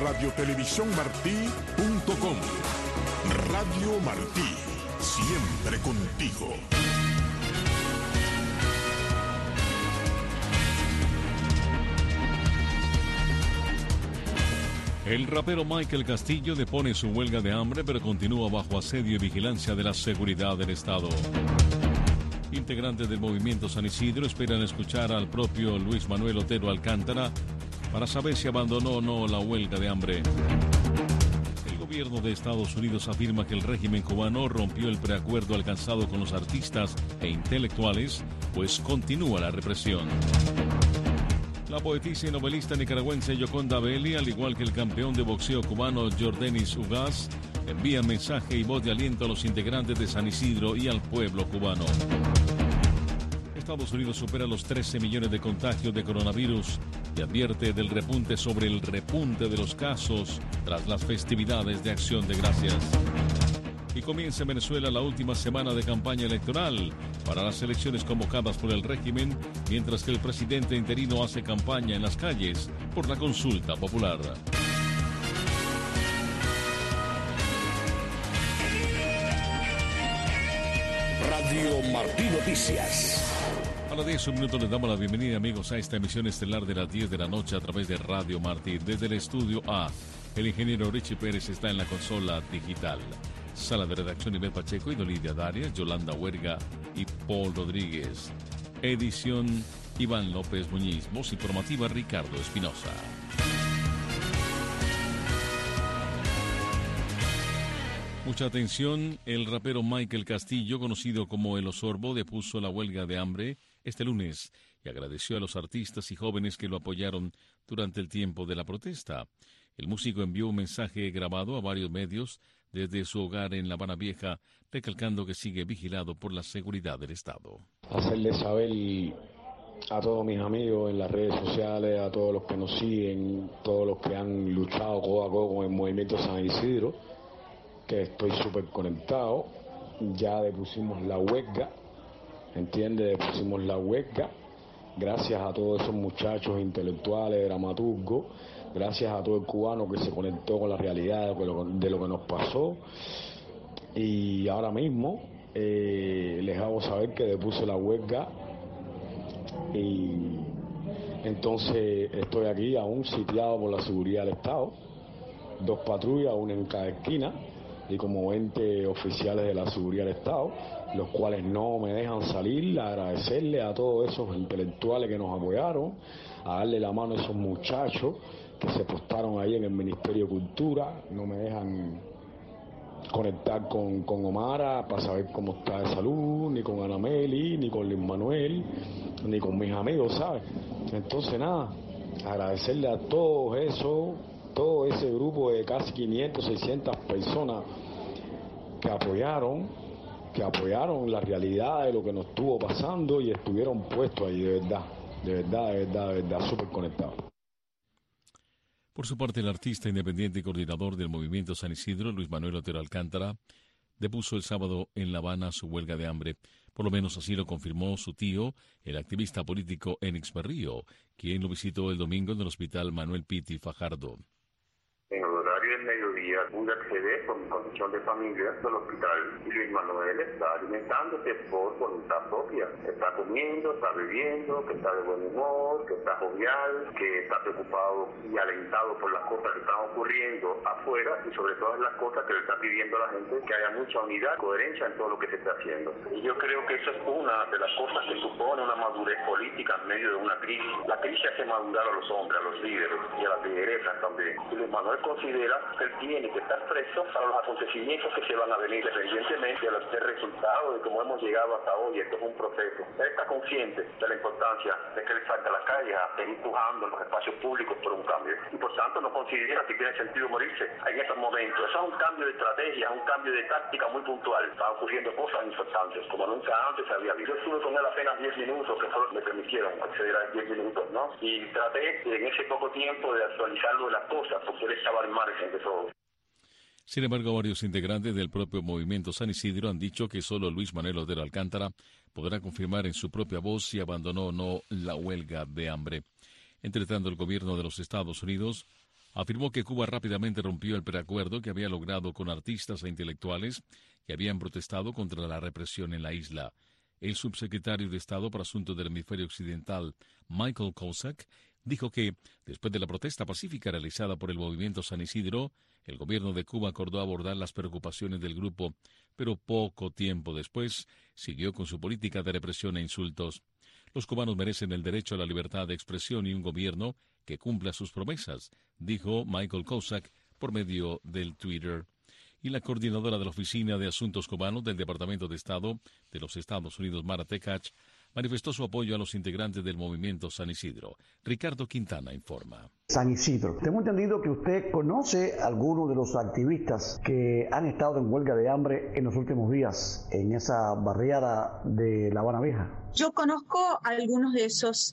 radiotelevisiónmartí.com. Radio Martí, siempre contigo. El rapero Michael Castillo depone su huelga de hambre, pero continúa bajo asedio y vigilancia de la seguridad del Estado. Integrantes del movimiento San Isidro esperan escuchar al propio Luis Manuel Otero Alcántara para saber si abandonó o no la huelga de hambre. El gobierno de Estados Unidos afirma que el régimen cubano rompió el preacuerdo alcanzado con los artistas e intelectuales, pues continúa la represión. La poetisa y novelista nicaragüense Yoconda Belli, al igual que el campeón de boxeo cubano Jordanis Ugaz, envían mensaje y voz de aliento a los integrantes de San Isidro y al pueblo cubano. Estados Unidos supera los 13 millones de contagios de coronavirus y advierte del repunte sobre el repunte de los casos tras las festividades de Acción de Gracias. Y comienza en Venezuela la última semana de campaña electoral para las elecciones convocadas por el régimen, mientras que el presidente interino hace campaña en las calles por la consulta popular. Radio Martí Noticias. A las 10 minutos les damos la bienvenida, amigos, a esta emisión estelar de las 10 de la noche a través de Radio Martí. Desde el estudio A, el ingeniero Richie Pérez está en la consola digital. Sala de redacción Ivette Pacheco y Dolidia Darias, Yolanda Huerga y Paul Rodríguez. Edición Iván López Muñiz. Voz informativa Ricardo Espinosa. Mucha atención, el rapero Michael Castillo, conocido como El Osorbo, depuso la huelga de hambre este lunes y agradeció a los artistas y jóvenes que lo apoyaron durante el tiempo de la protesta. El músico envió un mensaje grabado a varios medios desde su hogar en La Habana Vieja, recalcando que sigue vigilado por la seguridad del Estado. Hacerle saber a todos mis amigos en las redes sociales, a todos los que nos siguen, todos los que han luchado codo a codo con el movimiento San Isidro, que estoy súper conectado. Ya depusimos la huelga, ¿entiendes? Depusimos la huelga, gracias a todos esos muchachos intelectuales, dramaturgos, gracias a todo el cubano que se conectó con la realidad de lo que nos pasó. Y ahora mismo les hago saber que depuse la huelga y entonces estoy aquí aún sitiado por la seguridad del Estado, 2 patrullas, una en cada esquina, y como 20 oficiales de la seguridad del Estado, los cuales no me dejan salir. Agradecerle a todos esos intelectuales que nos apoyaron, a darle la mano a esos muchachos que se postaron ahí en el Ministerio de Cultura. No me dejan conectar con Omara para saber cómo está de salud, ni con Ana Meli, ni con Luis Manuel, ni con mis amigos, ¿sabes? Entonces nada, agradecerle a todos esos, todo ese grupo de casi 500, 600 personas que apoyaron la realidad de lo que nos estuvo pasando y estuvieron puestos ahí, de verdad, súper conectados. Por su parte, el artista independiente y coordinador del movimiento San Isidro, Luis Manuel Otero Alcántara, depuso el sábado en La Habana su huelga de hambre. Por lo menos así lo confirmó su tío, el activista político Enix Berrío, quien lo visitó el domingo en el hospital Manuel Pitti Fajardo. En el horario del mediodía pude acceder por mi condición de familia al hospital y Luis Manuel está alimentándose por voluntad propia. Está comiendo, está bebiendo, que está de buen humor, que está jovial, que está preocupado y alentado por las cosas que están ocurriendo afuera y sobre todas las cosas que le está pidiendo a la gente, que haya mucha unidad, coherencia en todo lo que se está haciendo. Y yo creo que eso es una de las cosas que supone una madurez política en medio de una crisis. La crisis hace madurar a los hombres, a los líderes y a las lideresas también. Y Luis Manuel considera que él tiene que estar preso para los acontecimientos que se van a venir, independientemente del resultado de cómo hemos llegado hasta hoy. Esto es un proceso. Él está consciente de la importancia de que él salga a la calle a seguir empujando en los espacios públicos por un cambio. Y por tanto no considera que tiene sentido morirse en estos momentos. Eso es un cambio de estrategia, un cambio de táctica muy puntual. Están ocurriendo cosas importantes, como nunca antes había visto. Yo estuve con él apenas 10 minutos, que solo me permitieron acceder a 10 minutos, ¿no? Y traté en ese poco tiempo de actualizarlo de las cosas, porque él estaba al margen de todo. Sin embargo, varios integrantes del propio movimiento San Isidro han dicho que solo Luis Manuel Otero Alcántara podrá confirmar en su propia voz si abandonó o no la huelga de hambre. Entre tanto, el gobierno de los Estados Unidos Afirmó que Cuba rápidamente rompió el preacuerdo que había logrado con artistas e intelectuales que habían protestado contra la represión en la isla. El subsecretario de Estado para Asuntos del Hemisferio Occidental, Michael Kozak, dijo que, después de la protesta pacífica realizada por el movimiento San Isidro, el gobierno de Cuba acordó abordar las preocupaciones del grupo, pero poco tiempo después siguió con su política de represión e insultos. Los cubanos merecen el derecho a la libertad de expresión y un gobierno que cumpla sus promesas, dijo Michael Kozak por medio del Twitter. Y la coordinadora de la Oficina de Asuntos Cubanos del Departamento de Estado de los Estados Unidos, Mara Tekach, manifestó su apoyo a los integrantes del movimiento San Isidro. Ricardo Quintana informa. San Isidro. Tengo entendido que usted conoce a algunos de los activistas que han estado en huelga de hambre en los últimos días en esa barriada de La Habana Vieja. Yo conozco a algunos de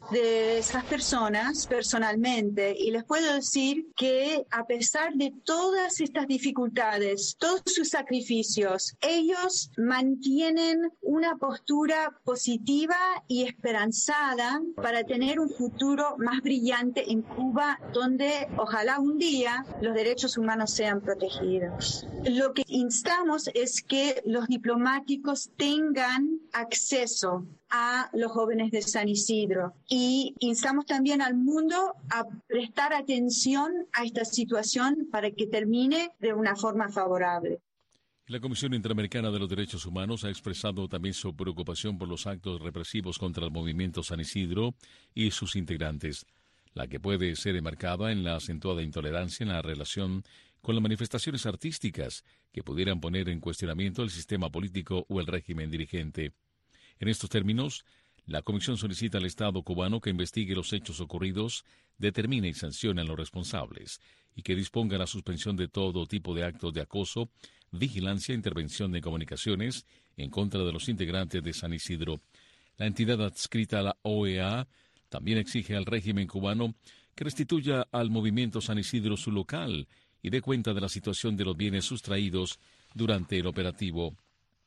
esas personas personalmente y les puedo decir que a pesar de todas estas dificultades, todos sus sacrificios, ellos mantienen una postura positiva y esperanzada para tener un futuro más brillante en Cuba, donde ojalá un día los derechos humanos sean protegidos. Lo que instamos es que los diplomáticos tengan acceso a los jóvenes de San Isidro y instamos también al mundo a prestar atención a esta situación para que termine de una forma favorable. La Comisión Interamericana de los Derechos Humanos ha expresado también su preocupación por los actos represivos contra el movimiento San Isidro y sus integrantes, la que puede ser enmarcada en la acentuada intolerancia en la relación con las manifestaciones artísticas que pudieran poner en cuestionamiento el sistema político o el régimen dirigente. En estos términos, la Comisión solicita al Estado cubano que investigue los hechos ocurridos, determine y sancione a los responsables y que disponga la suspensión de todo tipo de actos de acoso, vigilancia e intervención de comunicaciones en contra de los integrantes de San Isidro. La entidad adscrita a la OEA también exige al régimen cubano que restituya al movimiento San Isidro su local y dé cuenta de la situación de los bienes sustraídos durante el operativo.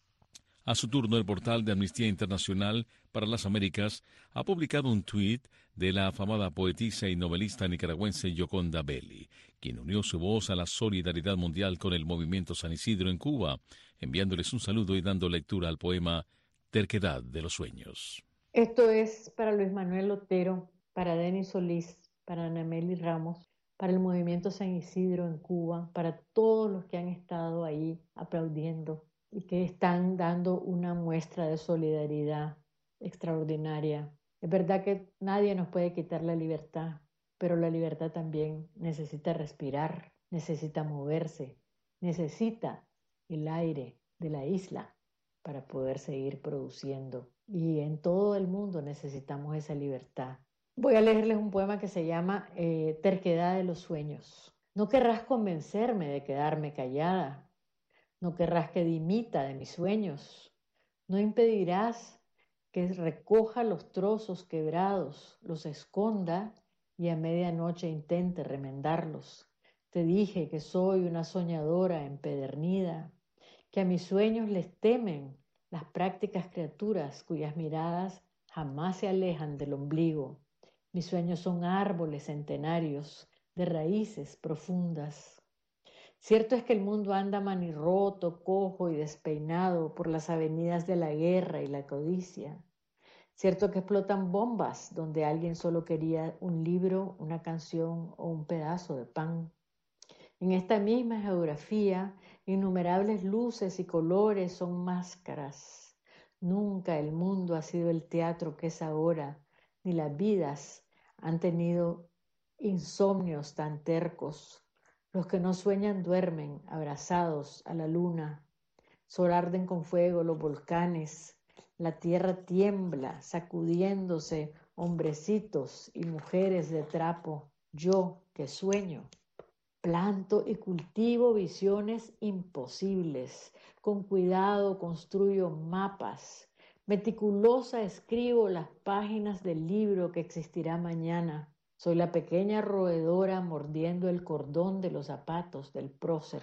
A su turno, el portal de Amnistía Internacional para las Américas ha publicado un tuit de la afamada poetisa y novelista nicaragüense Yoconda Belli, quien unió su voz a la solidaridad mundial con el movimiento San Isidro en Cuba, enviándoles un saludo y dando lectura al poema Terquedad de los Sueños. Esto es para Luis Manuel Otero, para Denis Solís, para Anameli Ramos, para el movimiento San Isidro en Cuba, para todos los que han estado ahí aplaudiendo y que están dando una muestra de solidaridad extraordinaria. Es verdad que nadie nos puede quitar la libertad, pero la libertad también necesita respirar, necesita moverse, necesita el aire de la isla para poder seguir produciendo. Y en todo el mundo necesitamos esa libertad. Voy a leerles un poema que se llama Terquedad de los Sueños. No querrás convencerme de quedarme callada. No querrás que dimita de mis sueños. No impedirás que recoja los trozos quebrados, los esconda y a medianoche intente remendarlos. Te dije que soy una soñadora empedernida, que a mis sueños les temen las prácticas criaturas cuyas miradas jamás se alejan del ombligo. Mis sueños son árboles centenarios de raíces profundas. Cierto es que el mundo anda manirroto, cojo y despeinado por las avenidas de la guerra y la codicia. Cierto que explotan bombas donde alguien solo quería un libro, una canción o un pedazo de pan. En esta misma geografía, innumerables luces y colores son máscaras. Nunca el mundo ha sido el teatro que es ahora, ni las vidas han tenido insomnios tan tercos. Los que no sueñan duermen abrazados a la luna. Sol arden con fuego los volcanes. La tierra tiembla, sacudiéndose hombrecitos y mujeres de trapo. Yo que sueño, planto y cultivo visiones imposibles. Con cuidado construyo mapas. Meticulosa escribo las páginas del libro que existirá mañana. Soy la pequeña roedora mordiendo el cordón de los zapatos del prócer.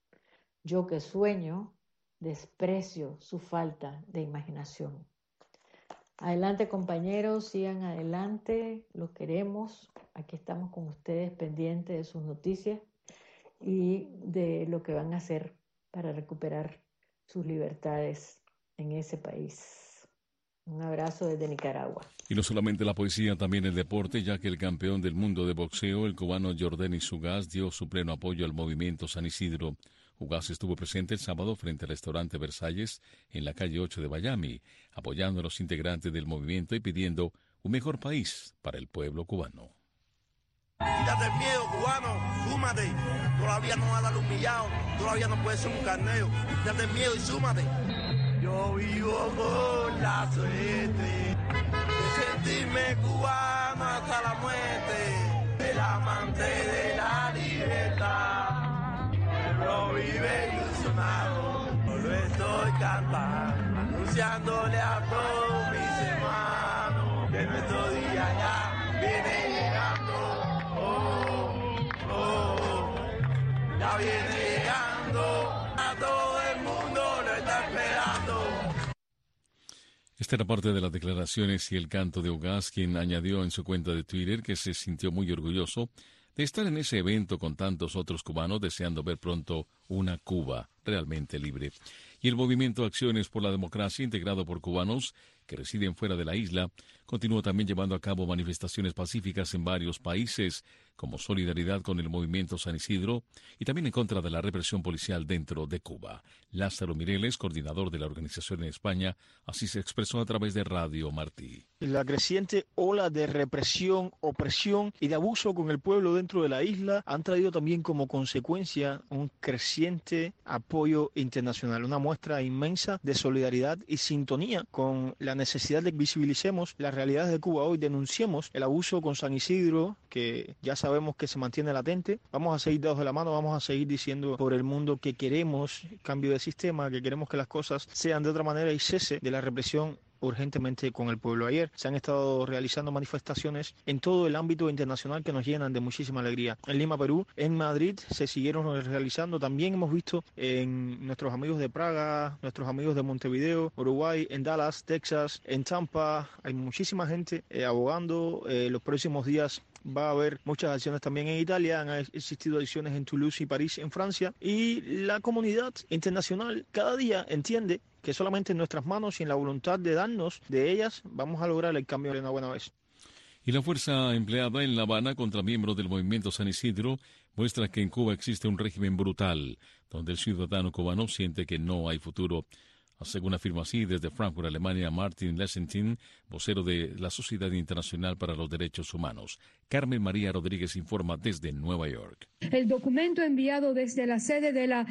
Yo que sueño, desprecio su falta de imaginación. Adelante, compañeros, sigan adelante, los queremos. Aquí estamos con ustedes pendientes de sus noticias y de lo que van a hacer para recuperar sus libertades en ese país. Un abrazo desde Nicaragua. Y no solamente la poesía, también el deporte, ya que el campeón del mundo de boxeo, el cubano Yordenis Ugas, dio su pleno apoyo al movimiento San Isidro. Ugas estuvo presente el sábado frente al restaurante Versalles en la calle 8 de Miami, apoyando a los integrantes del movimiento y pidiendo un mejor país para el pueblo cubano. Quítate el miedo, cubano, súmate. Todavía no va a dar humillado, todavía no puede ser un carneo. Quítate el miedo y súmate. Yo vivo con la suerte de sentirme cubano hasta la muerte, el amante de la libertad. No vive ilusionado, solo estoy cantando, anunciándole a todos mis hermanos que nuestro día ya viene llegando. Ya viene llegando, a todo el mundo lo está esperando. Esta era parte de las declaraciones y el canto de Ugas, quien añadió en su cuenta de Twitter que se sintió muy orgulloso de estar en ese evento con tantos otros cubanos, deseando ver pronto una Cuba realmente libre. Y el movimiento Acciones por la Democracia, integrado por cubanos que residen fuera de la isla, continúa también llevando a cabo manifestaciones pacíficas en varios países, como solidaridad con el movimiento San Isidro y también en contra de la represión policial dentro de Cuba. Lázaro Mireles, coordinador de la organización en España, así se expresó a través de Radio Martí. La creciente ola de represión, opresión y de abuso con el pueblo dentro de la isla han traído también como consecuencia un creciente apoyo internacional, una muestra inmensa de solidaridad y sintonía con la necesidad de que visibilicemos las realidades de Cuba hoy, denunciemos el abuso con San Isidro, que ya sabemos que se mantiene latente. Vamos a seguir dados de la mano, vamos a seguir diciendo por el mundo que queremos cambio de sistema, que queremos que las cosas sean de otra manera y cese de la represión urgentemente con el pueblo. Ayer se han estado realizando manifestaciones en todo el ámbito internacional que nos llenan de muchísima alegría. En Lima, Perú, en Madrid se siguieron realizando. También hemos visto en nuestros amigos de Praga, nuestros amigos de Montevideo, Uruguay, en Dallas, Texas, en Tampa. Hay muchísima gente abogando. Los próximos días va a haber muchas acciones también en Italia, han existido acciones en Toulouse y París, en Francia, y la comunidad internacional cada día entiende que solamente en nuestras manos y en la voluntad de darnos de ellas vamos a lograr el cambio de una buena vez. Y la fuerza empleada en La Habana contra miembros del movimiento San Isidro muestra que en Cuba existe un régimen brutal, donde el ciudadano cubano siente que no hay futuro. Según afirma así desde Frankfurt, Alemania, Martin Lesentin, vocero de la Sociedad Internacional para los Derechos Humanos. Carmen María Rodríguez informa desde Nueva York. El documento enviado desde la sede de la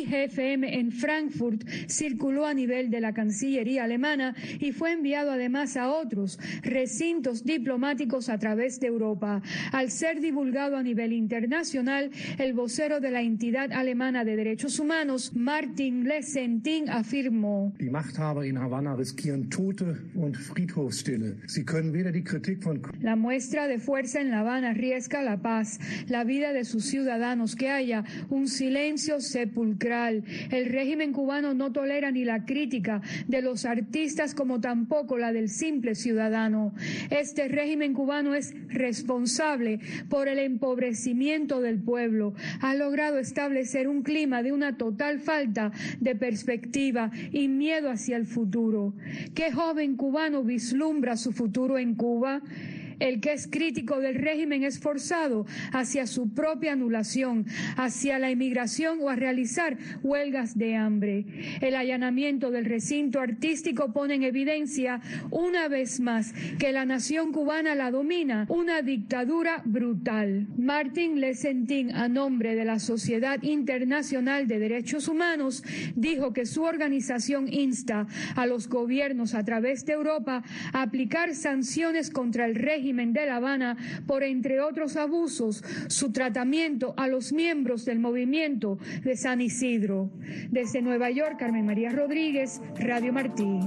IGFM en Frankfurt circuló a nivel de la Cancillería alemana y fue enviado además a otros recintos diplomáticos a través de Europa. Al ser divulgado a nivel internacional, el vocero de la entidad alemana de derechos humanos, Martin Lesentin, afirmó: Die Machthaber in Havanna riskieren Tote und Friedhofsstille. Sie können weder die Kritik von... La muestra de fuerza en La Habana arriesga la paz, la vida de sus ciudadanos, que haya un silencio sepulcral. El régimen cubano no tolera ni la crítica de los artistas como tampoco la del simple ciudadano. Este régimen cubano es responsable por el empobrecimiento del pueblo. Ha logrado establecer un clima de una total falta de perspectiva y miedo hacia el futuro. ¿Qué joven cubano vislumbra su futuro en Cuba? El que es crítico del régimen es forzado hacia su propia anulación, hacia la emigración o a realizar huelgas de hambre. El allanamiento del recinto artístico pone en evidencia una vez más que la nación cubana la domina una dictadura brutal. Martin Lesentin, a nombre de la Sociedad Internacional de Derechos Humanos, dijo que su organización insta a los gobiernos a través de Europa a aplicar sanciones contra el régimen de La Habana por, entre otros abusos, su tratamiento a los miembros del movimiento de San Isidro. Desde Nueva York, Carmen María Rodríguez, Radio Martí.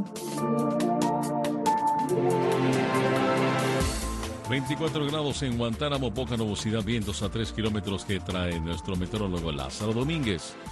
24 grados en Guantánamo, poca nubosidad, vientos a 3 kilómetros que trae nuestro meteorólogo Lázaro Domínguez.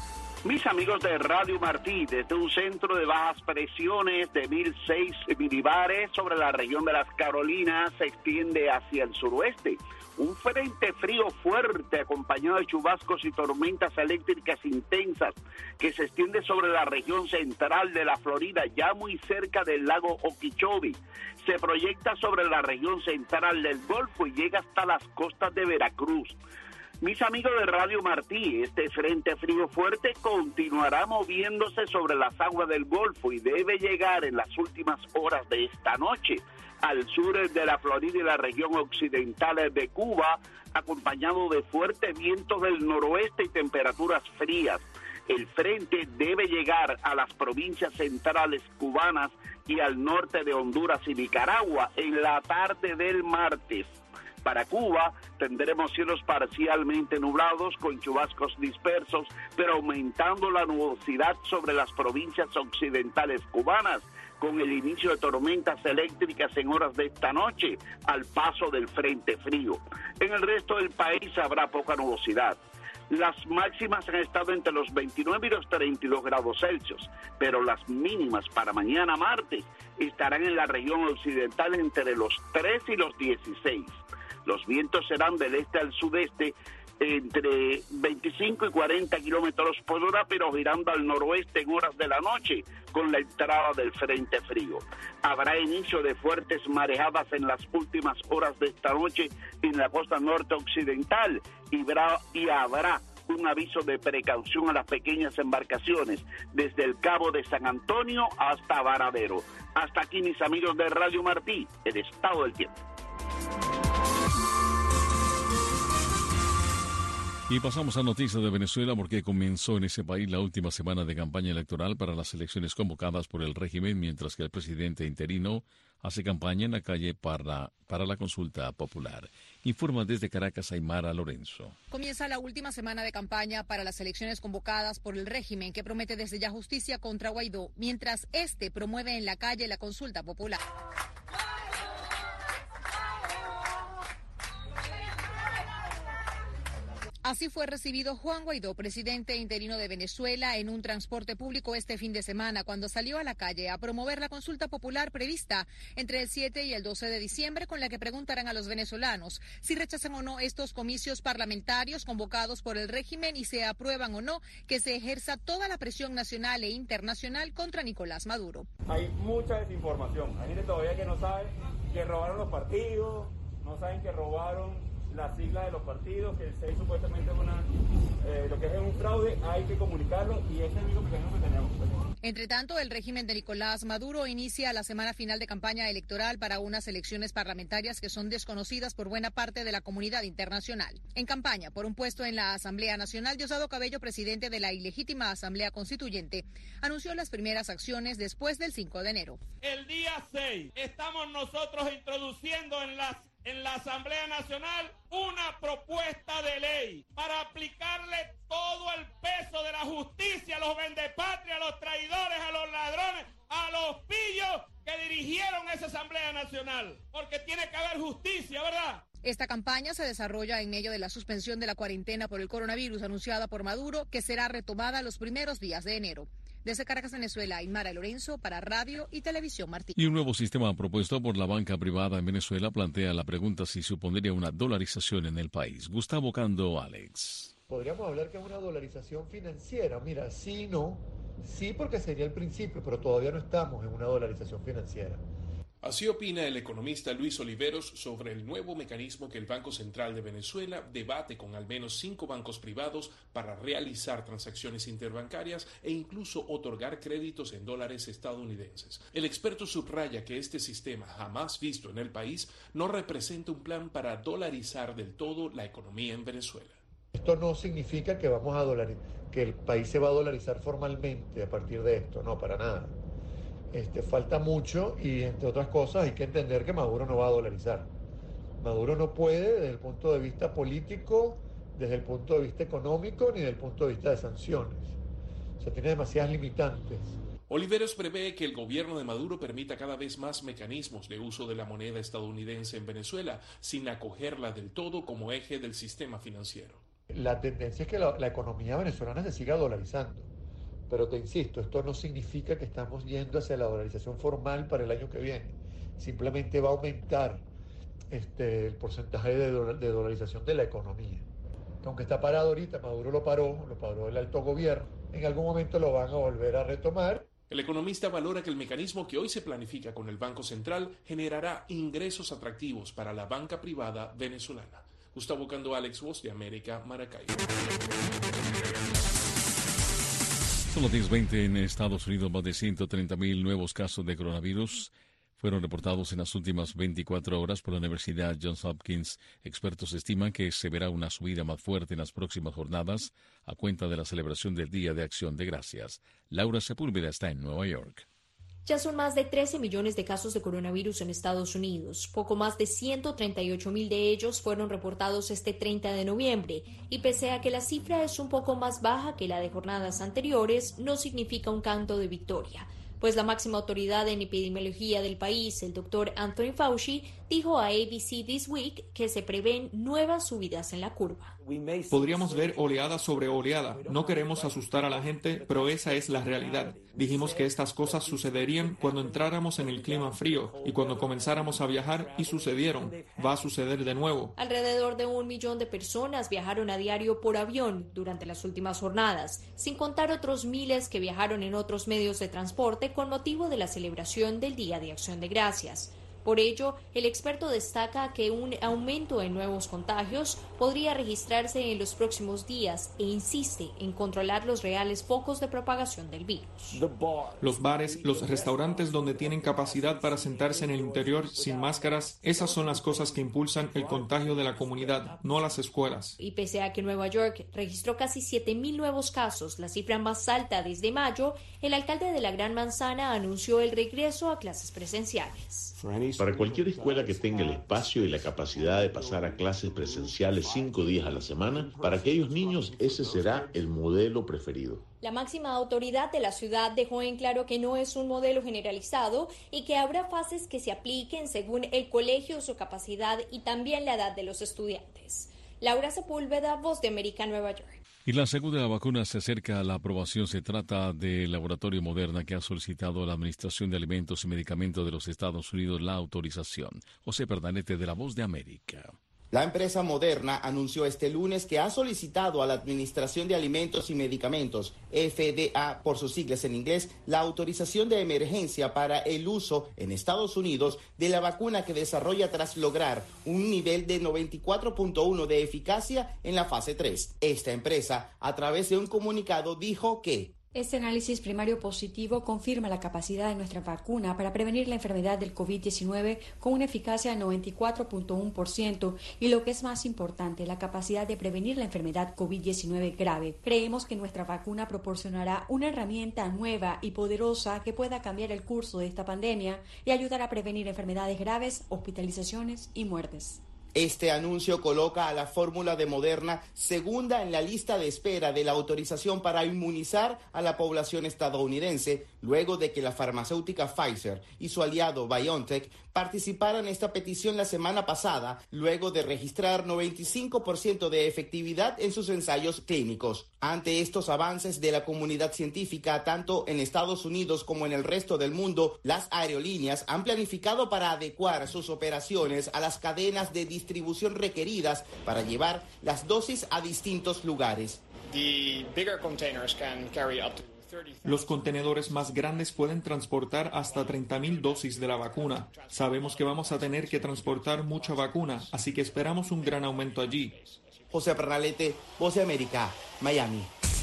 Mis amigos de Radio Martí, desde un centro de bajas presiones de 1006 milibares sobre la región de las Carolinas, se extiende hacia el suroeste. Un frente frío fuerte acompañado de chubascos y tormentas eléctricas intensas que se extiende sobre la región central de la Florida, ya muy cerca del lago Okeechobee. Se proyecta sobre la región central del Golfo y llega hasta las costas de Veracruz. Mis amigos de Radio Martí, este frente frío fuerte continuará moviéndose sobre las aguas del Golfo y debe llegar en las últimas horas de esta noche al sur de la Florida y la región occidental de Cuba, acompañado de fuertes vientos del noroeste y temperaturas frías. El frente debe llegar a las provincias centrales cubanas y al norte de Honduras y Nicaragua en la tarde del martes. Para Cuba tendremos cielos parcialmente nublados con chubascos dispersos, pero aumentando la nubosidad sobre las provincias occidentales cubanas, con el inicio de tormentas eléctricas en horas de esta noche al paso del frente frío. En el resto del país habrá poca nubosidad. Las máximas han estado entre los 29 y los 32 grados Celsius, pero las mínimas para mañana martes estarán en la región occidental entre los 3 y los 16. Los vientos serán del este al sudeste entre 25 y 40 kilómetros por hora, pero girando al noroeste en horas de la noche con la entrada del frente frío. Habrá inicio de fuertes marejadas en las últimas horas de esta noche en la costa norte occidental y habrá un aviso de precaución a las pequeñas embarcaciones desde el Cabo de San Antonio hasta Varadero. Hasta aquí, mis amigos de Radio Martí, el estado del tiempo. Y pasamos a noticias de Venezuela porque comenzó en ese país la última semana de campaña electoral para las elecciones convocadas por el régimen, mientras que el presidente interino hace campaña en la calle para la consulta popular. Informa desde Caracas Aymara Lorenzo. Comienza la última semana de campaña para las elecciones convocadas por el régimen, que promete desde ya justicia contra Guaidó, mientras este promueve en la calle la consulta popular. Así fue recibido Juan Guaidó, presidente interino de Venezuela, en un transporte público este fin de semana, cuando salió a la calle a promover la consulta popular prevista entre el 7 y el 12 de diciembre, con la que preguntarán a los venezolanos si rechazan o no estos comicios parlamentarios convocados por el régimen y se aprueban o no que se ejerza toda la presión nacional e internacional contra Nicolás Maduro. Hay mucha desinformación. Hay gente todavía que no sabe que robaron los partidos, no saben que robaron las siglas de los partidos, que es supuestamente lo que es un fraude. Hay que comunicarlo y ese es el único mecanismo que tenemos. Entre tanto, el régimen de Nicolás Maduro inicia la semana final de campaña electoral para unas elecciones parlamentarias que son desconocidas por buena parte de la comunidad internacional. En campaña por un puesto en la Asamblea Nacional, Diosdado Cabello, presidente de la ilegítima Asamblea Constituyente, anunció las primeras acciones después del 5 de enero. El día 6 estamos nosotros introduciendo en la Asamblea Nacional una propuesta de ley para aplicarle todo el peso de la justicia a los vendepatrias, a los traidores, a los ladrones, a los pillos que dirigieron esa Asamblea Nacional, porque tiene que haber justicia, ¿verdad? Esta campaña se desarrolla en medio de la suspensión de la cuarentena por el coronavirus anunciada por Maduro, que será retomada los primeros días de enero. Desde Caracas, Venezuela, Aymara Lorenzo para Radio y Televisión Martí. Y un nuevo sistema propuesto por la banca privada en Venezuela plantea la pregunta si supondría una dolarización en el país. Gustavo Cando, Alex. Podríamos hablar que es una dolarización financiera. Mira, sí, no. Sí, porque sería el principio, pero todavía no estamos en una dolarización financiera. Así opina el economista Luis Oliveros sobre el nuevo mecanismo que el Banco Central de Venezuela debate con al menos 5 bancos privados para realizar transacciones interbancarias e incluso otorgar créditos en dólares estadounidenses. El experto subraya que este sistema, jamás visto en el país, no representa un plan para dolarizar del todo la economía en Venezuela. Esto no significa que que el país se va a dolarizar formalmente a partir de esto, no, para nada. Falta mucho y, entre otras cosas, hay que entender que Maduro no va a dolarizar. Maduro no puede, desde el punto de vista político, desde el punto de vista económico, ni desde el punto de vista de sanciones. O sea, tiene demasiadas limitantes. Oliveros prevé que el gobierno de Maduro permita cada vez más mecanismos de uso de la moneda estadounidense en Venezuela, sin acogerla del todo como eje del sistema financiero. La tendencia es que la economía venezolana se siga dolarizando. Pero te insisto, esto no significa que estamos yendo hacia la dolarización formal para el año que viene. Simplemente va a aumentar el porcentaje de dolarización de la economía. Aunque está parado ahorita, Maduro lo paró el alto gobierno, en algún momento lo van a volver a retomar. El economista valora que el mecanismo que hoy se planifica con el Banco Central generará ingresos atractivos para la banca privada venezolana. Gustavo Cando, Alex, Voz de América, Maracaibo. Son las 10:20 en Estados Unidos. Más de 130,000 nuevos casos de coronavirus fueron reportados en las últimas 24 horas por la Universidad Johns Hopkins. Expertos estiman que se verá una subida más fuerte en las próximas jornadas a cuenta de la celebración del Día de Acción de Gracias. Laura Sepúlveda está en Nueva York. Ya son más de 13 millones de casos de coronavirus en Estados Unidos. Poco más de 138,000 de ellos fueron reportados este 30 de noviembre. Y pese a que la cifra es un poco más baja que la de jornadas anteriores, no significa un canto de victoria. Pues la máxima autoridad en epidemiología del país, el doctor Anthony Fauci, dijo a ABC This Week que se prevén nuevas subidas en la curva. Podríamos ver oleada sobre oleada. No queremos asustar a la gente, pero esa es la realidad. Dijimos que estas cosas sucederían cuando entráramos en el clima frío y cuando comenzáramos a viajar, y sucedieron. Va a suceder de nuevo. Alrededor de 1 millón de personas viajaron a diario por avión durante las últimas jornadas, sin contar otros miles que viajaron en otros medios de transporte con motivo de la celebración del Día de Acción de Gracias. Por ello, el experto destaca que un aumento en nuevos contagios podría registrarse en los próximos días e insiste en controlar los reales focos de propagación del virus. Los bares, los restaurantes donde tienen capacidad para sentarse en el interior sin máscaras, esas son las cosas que impulsan el contagio de la comunidad, no las escuelas. Y pese a que Nueva York registró casi 7,000 nuevos casos, la cifra más alta desde mayo, el alcalde de la Gran Manzana anunció el regreso a clases presenciales. Para cualquier escuela que tenga el espacio y la capacidad de pasar a clases presenciales 5 días a la semana, para aquellos niños ese será el modelo preferido. La máxima autoridad de la ciudad dejó en claro que no es un modelo generalizado y que habrá fases que se apliquen según el colegio, su capacidad y también la edad de los estudiantes. Laura Sepúlveda, Voz de América, Nueva York. Y la segunda vacuna se acerca a la aprobación. Se trata del laboratorio Moderna, que ha solicitado a la Administración de Alimentos y Medicamentos de los Estados Unidos la autorización. José Pernalete, de la Voz de América. La empresa Moderna anunció este lunes que ha solicitado a la Administración de Alimentos y Medicamentos, FDA por sus siglas en inglés, la autorización de emergencia para el uso en Estados Unidos de la vacuna que desarrolla tras lograr un nivel de 94.1 de eficacia en la fase 3. Esta empresa, a través de un comunicado, dijo que este análisis primario positivo confirma la capacidad de nuestra vacuna para prevenir la enfermedad del COVID-19 con una eficacia de 94.1% y, lo que es más importante, la capacidad de prevenir la enfermedad COVID-19 grave. Creemos que nuestra vacuna proporcionará una herramienta nueva y poderosa que pueda cambiar el curso de esta pandemia y ayudar a prevenir enfermedades graves, hospitalizaciones y muertes. Este anuncio coloca a la fórmula de Moderna segunda en la lista de espera de la autorización para inmunizar a la población estadounidense, luego de que la farmacéutica Pfizer y su aliado BioNTech participaran en esta petición la semana pasada, luego de registrar 95% de efectividad en sus ensayos clínicos. Ante estos avances de la comunidad científica, tanto en Estados Unidos como en el resto del mundo, las aerolíneas han planificado para adecuar sus operaciones a las cadenas de distribución requeridas para llevar las dosis a distintos lugares. Los contenedores más grandes pueden transportar hasta 30,000 dosis de la vacuna. Sabemos que vamos a tener que transportar mucha vacuna, así que esperamos un gran aumento allí. José Pernalete, Voz de América, Miami.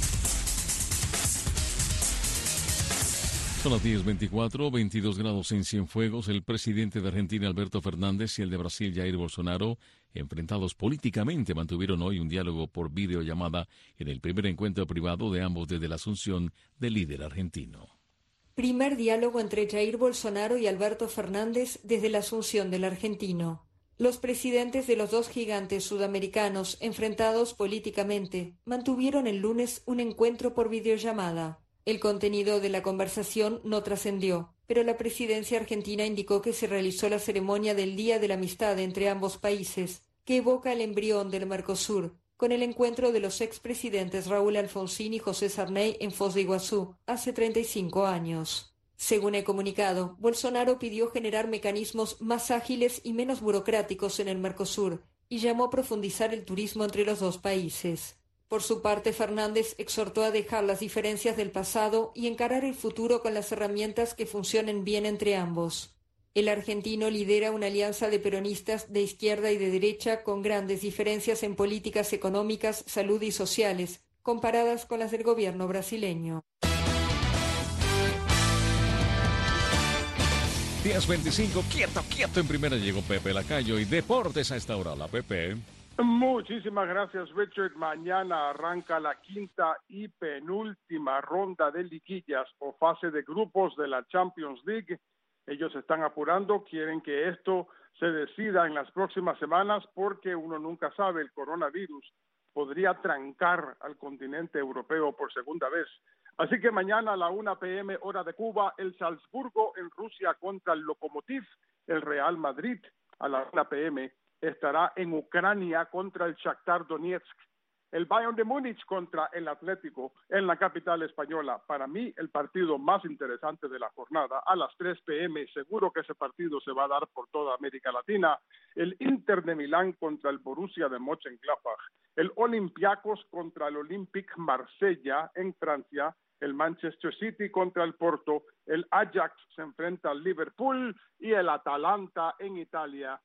Son las 10:24, 22 grados en Cienfuegos. El presidente de Argentina, Alberto Fernández, y el de Brasil, Jair Bolsonaro, enfrentados políticamente, mantuvieron hoy un diálogo por videollamada en el primer encuentro privado de ambos desde la asunción del líder argentino. Primer diálogo entre Jair Bolsonaro y Alberto Fernández desde la asunción del argentino. Los presidentes de los dos gigantes sudamericanos, enfrentados políticamente, mantuvieron el lunes un encuentro por videollamada. El contenido de la conversación no trascendió, pero la presidencia argentina indicó que se realizó la ceremonia del Día de la Amistad entre ambos países, que evoca el embrión del Mercosur, con el encuentro de los expresidentes Raúl Alfonsín y José Sarney en Foz de Iguazú hace 35 años. Según el comunicado, Bolsonaro pidió generar mecanismos más ágiles y menos burocráticos en el Mercosur y llamó a profundizar el turismo entre los dos países. Por su parte, Fernández exhortó a dejar las diferencias del pasado y encarar el futuro con las herramientas que funcionen bien entre ambos. El argentino lidera una alianza de peronistas de izquierda y de derecha con grandes diferencias en políticas económicas, salud y sociales, comparadas con las del gobierno brasileño. 10:25, quieto en primera llegó Pepe Lacayo y Deportes a esta hora. La Pepe. Muchísimas gracias, Richard. Mañana arranca la quinta y penúltima ronda de liguillas o fase de grupos de la Champions League. Ellos están apurando, quieren que esto se decida en las próximas semanas porque uno nunca sabe, el coronavirus podría trancar al continente europeo por segunda vez. Así que mañana a la 1 p.m. hora de Cuba, el Salzburgo en Rusia contra el Lokomotiv, el Real Madrid a la 1 p.m. estará en Ucrania contra el Shakhtar Donetsk, el Bayern de Múnich contra el Atlético en la capital española. Para mí, el partido más interesante de la jornada, a las 3 p.m., seguro que ese partido se va a dar por toda América Latina, el Inter de Milán contra el Borussia de Mönchengladbach, el Olympiacos contra el Olympique Marsella en Francia, el Manchester City contra el Porto, el Ajax se enfrenta al Liverpool y el Atalanta en Italia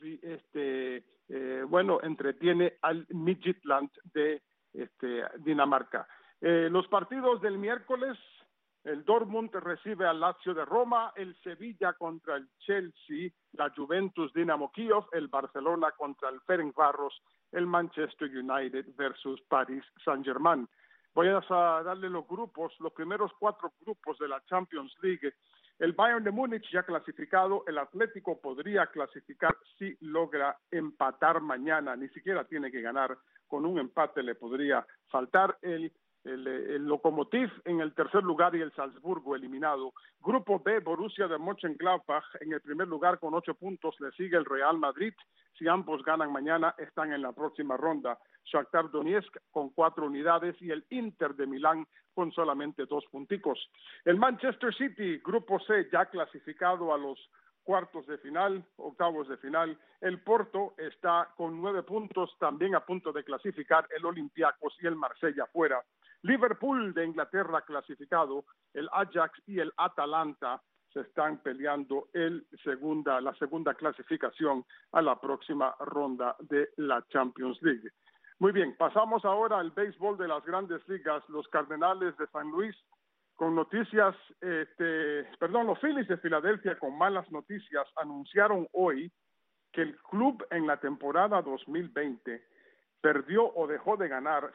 entretiene al Midtjylland de Dinamarca. Los partidos del miércoles, el Dortmund recibe al Lazio de Roma, el Sevilla contra el Chelsea, la Juventus Dinamo Kiev, el Barcelona contra el Ferencváros, el Manchester United versus Paris Saint-Germain. Voy a darle los primeros 4 grupos de la Champions League. El Bayern de Múnich ya clasificado, el Atlético podría clasificar si logra empatar mañana, ni siquiera tiene que ganar, con un empate le podría faltar. El Lokomotiv en el tercer lugar y el Salzburgo eliminado. Grupo B, Borussia de Mönchengladbach en el primer lugar con 8 puntos, le sigue el Real Madrid. Si ambos ganan mañana, están en la próxima ronda. Shakhtar Donetsk con 4 unidades y el Inter de Milán con solamente 2 punticos. El Manchester City, Grupo C, ya clasificado a los cuartos de final, octavos de final. El Porto está con 9 puntos, también a punto de clasificar, el Olympiacos y el Marsella fuera. Liverpool de Inglaterra clasificado, el Ajax y el Atalanta se están peleando la segunda clasificación a la próxima ronda de la Champions League. Muy bien, pasamos ahora al béisbol de las Grandes Ligas. Los Cardenales de San Luis con noticias, los Phillies de Filadelfia con malas noticias anunciaron hoy que el club en la temporada 2020 perdió o dejó de ganar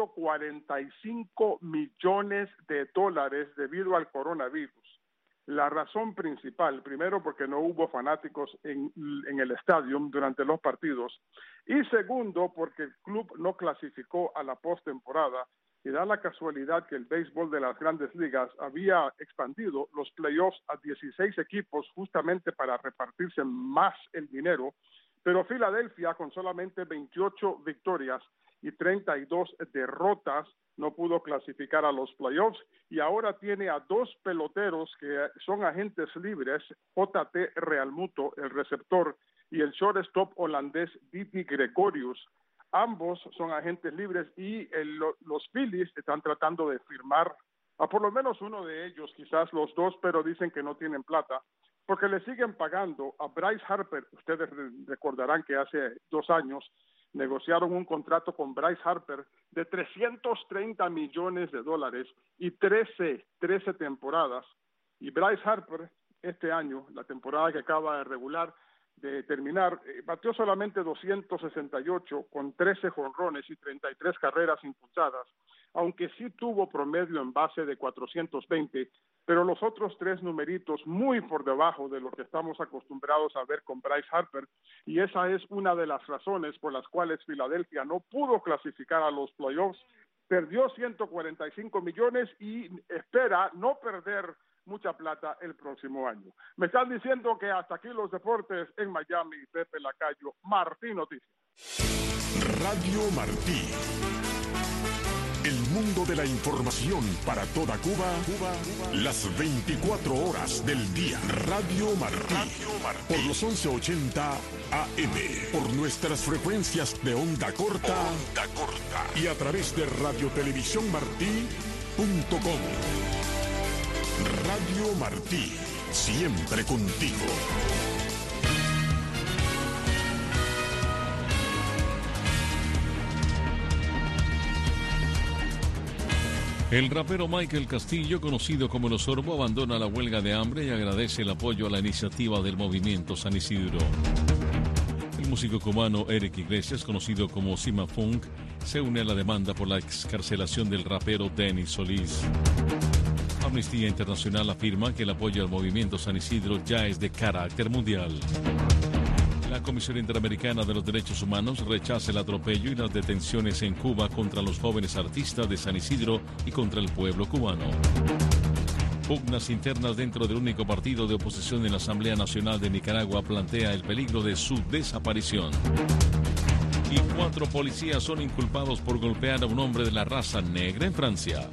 $145 millones debido al coronavirus. La razón principal, primero porque no hubo fanáticos en el estadio durante los partidos, y segundo porque el club no clasificó a la postemporada, y da la casualidad que el béisbol de las Grandes Ligas había expandido los playoffs a 16 equipos justamente para repartirse más el dinero, pero Filadelfia con solamente 28 victorias y 32 derrotas no pudo clasificar a los playoffs y ahora tiene a 2 peloteros que son agentes libres, J.T. Realmuto, el receptor, y el shortstop holandés Didi Gregorius. Ambos son agentes libres y los Phillies están tratando de firmar a por lo menos uno de ellos, quizás los 2, pero dicen que no tienen plata, porque le siguen pagando a Bryce Harper. Ustedes recordarán que hace 2 años negociaron un contrato con Bryce Harper de $330 millones y 13 temporadas. Y Bryce Harper este año, la temporada que acaba de terminar, batió solamente 268 con 13 jonrones y 33 carreras impulsadas, aunque sí tuvo promedio en base de 420, pero los otros 3 numeritos muy por debajo de lo que estamos acostumbrados a ver con Bryce Harper, y esa es una de las razones por las cuales Filadelfia no pudo clasificar a los playoffs, perdió 145 millones y espera no perder mucha plata el próximo año. Me están diciendo que hasta aquí los deportes en Miami. Pepe Lacayo, Martín Noticias. Radio Martí. El mundo de la información para toda Cuba, las 24 horas del día. Radio Martí. Por los 1180 AM. Por nuestras frecuencias de onda corta. Y a través de radiotelevisiónmartí.com. Radio Martí. Siempre contigo. El rapero Michael Castillo, conocido como El Osorbo, abandona la huelga de hambre y agradece el apoyo a la iniciativa del movimiento San Isidro. El músico cubano Eric Iglesias, conocido como Sima Funk, se une a la demanda por la excarcelación del rapero Denis Solís. Amnistía Internacional afirma que el apoyo al movimiento San Isidro ya es de carácter mundial. La Comisión Interamericana de los Derechos Humanos rechaza el atropello y las detenciones en Cuba contra los jóvenes artistas de San Isidro y contra el pueblo cubano. Pugnas internas dentro del único partido de oposición en la Asamblea Nacional de Nicaragua plantea el peligro de su desaparición. Y 4 policías son inculpados por golpear a un hombre de la raza negra en Francia.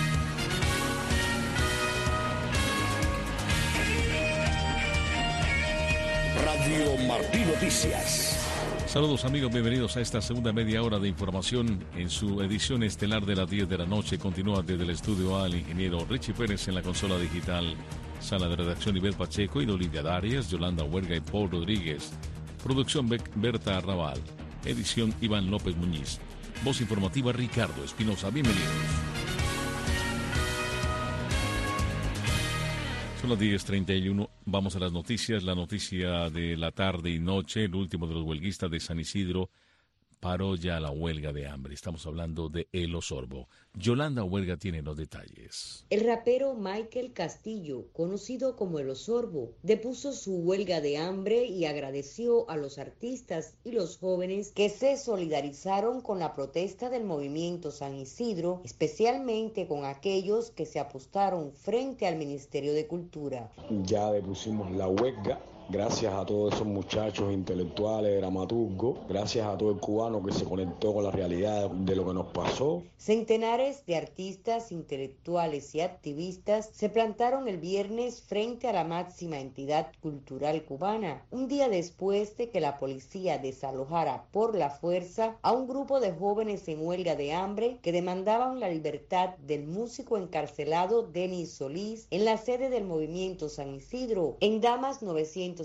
Radio Martí Noticias. Saludos amigos, bienvenidos a esta segunda media hora de información en su edición estelar de las 10 de la noche. Continúa desde el estudio A el ingeniero Richie Pérez en la consola digital, sala de redacción Ivette Pacheco y Olivia Darias, Yolanda Huerga y Paul Rodríguez. Producción Berta Arrabal, edición Iván López Muñiz. Voz informativa Ricardo Espinosa, bienvenidos. Son las 10:31, vamos a las noticias. La noticia de la tarde y noche, el último de los huelguistas de San Isidro paró ya la huelga de hambre. Estamos hablando de El Osorbo. Yolanda Huerga tiene los detalles. El rapero Michael Castillo, conocido como El Osorbo, depuso su huelga de hambre y agradeció a los artistas y los jóvenes que se solidarizaron con la protesta del movimiento San Isidro, especialmente con aquellos que se apostaron frente al Ministerio de Cultura. Ya depusimos la huelga. Gracias a todos esos muchachos intelectuales, dramaturgos, gracias a todo el cubano que se conectó con la realidad de lo que nos pasó. Centenares de artistas, intelectuales y activistas se plantaron el viernes frente a la máxima entidad cultural cubana, un día después de que la policía desalojara por la fuerza a un grupo de jóvenes en huelga de hambre que demandaban la libertad del músico encarcelado Denis Solís en la sede del movimiento San Isidro, en Damas 955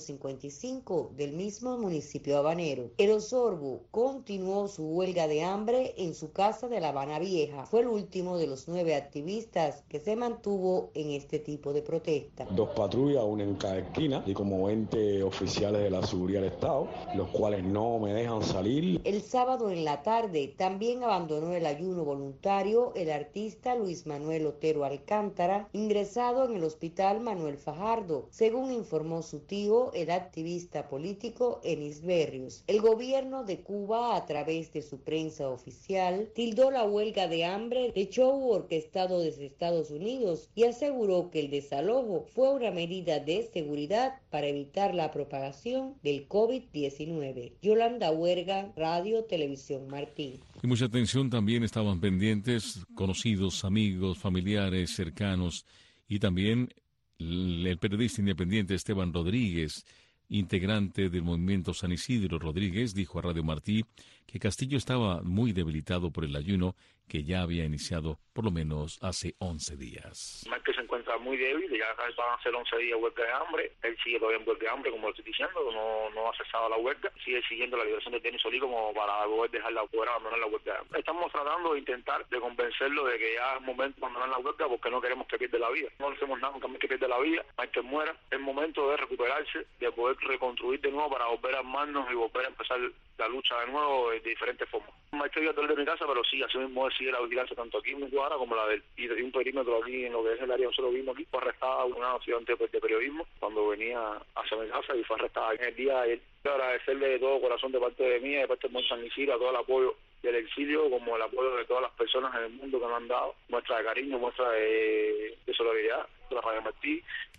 del mismo municipio habanero. El Osorbo continuó su huelga de hambre en su casa de La Habana Vieja. Fue el último de los 9 activistas que se mantuvo en este tipo de protesta. 2 patrullas, una en cada esquina, y como 20 oficiales de la seguridad del Estado, los cuales no me dejan salir. El sábado en la tarde también abandonó el ayuno voluntario el artista Luis Manuel Otero Alcántara, ingresado en el hospital Manuel Fajardo, según informó su tío, el activista político Enis Berrios. El gobierno de Cuba, a través de su prensa oficial, tildó la huelga de hambre de show orquestado desde Estados Unidos y aseguró que el desalojo fue una medida de seguridad para evitar la propagación del COVID-19. Yolanda Huerga, Radio Televisión Martí. Y mucha atención, también estaban pendientes conocidos, amigos, familiares, cercanos y también el periodista independiente Esteban Rodríguez, integrante del movimiento San Isidro. Rodríguez dijo a Radio Martí que Castillo estaba muy debilitado por el ayuno que ya había iniciado por lo menos hace 11 días. Michael se encuentra muy débil, ya van a ser 11 días de huelga de hambre. Él sigue todavía en huelga de hambre, como lo estoy diciendo, no ha cesado la huelga. Sigue siguiendo la liberación de Denis Solís como para poder poder abandonar la huelga de hambre. Estamos tratando de intentar de convencerlo de que ya es momento de abandonar la huelga porque no queremos que pierda la vida. No hacemos nada con que pierda la vida, Michael muera. Es momento de recuperarse, de poder reconstruir de nuevo para volver a armarnos y volver a empezar la lucha de nuevo de diferentes formas. Michael vive de mi casa, pero sí, así mismo sigue la vigilancia tanto aquí en mi cuadra como la del y de un perímetro aquí en lo que es el área donde nosotros vimos aquí. Fue arrestada una estudiante de periodismo cuando venía hacia mi casa y fue arrestada en el día de ayer. Quiero agradecerle de todo corazón de parte de mí, de parte del San Isidro, a todo el apoyo del exilio, como el apoyo de todas las personas en el mundo que nos han dado, muestra de cariño, muestra de solidaridad, de la Radio Martí,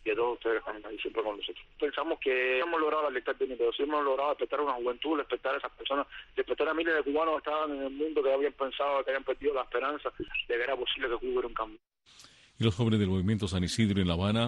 y a todos ustedes que están ahí siempre con nosotros. Pensamos que hemos logrado alertar de mí, pero sí hemos logrado despertar a una juventud, despertar a esas personas, despertar a miles de cubanos que estaban en el mundo, que habían pensado, que habían perdido la esperanza de que era posible que Cuba hubiera un cambio. Y los jóvenes del movimiento San Isidro en La Habana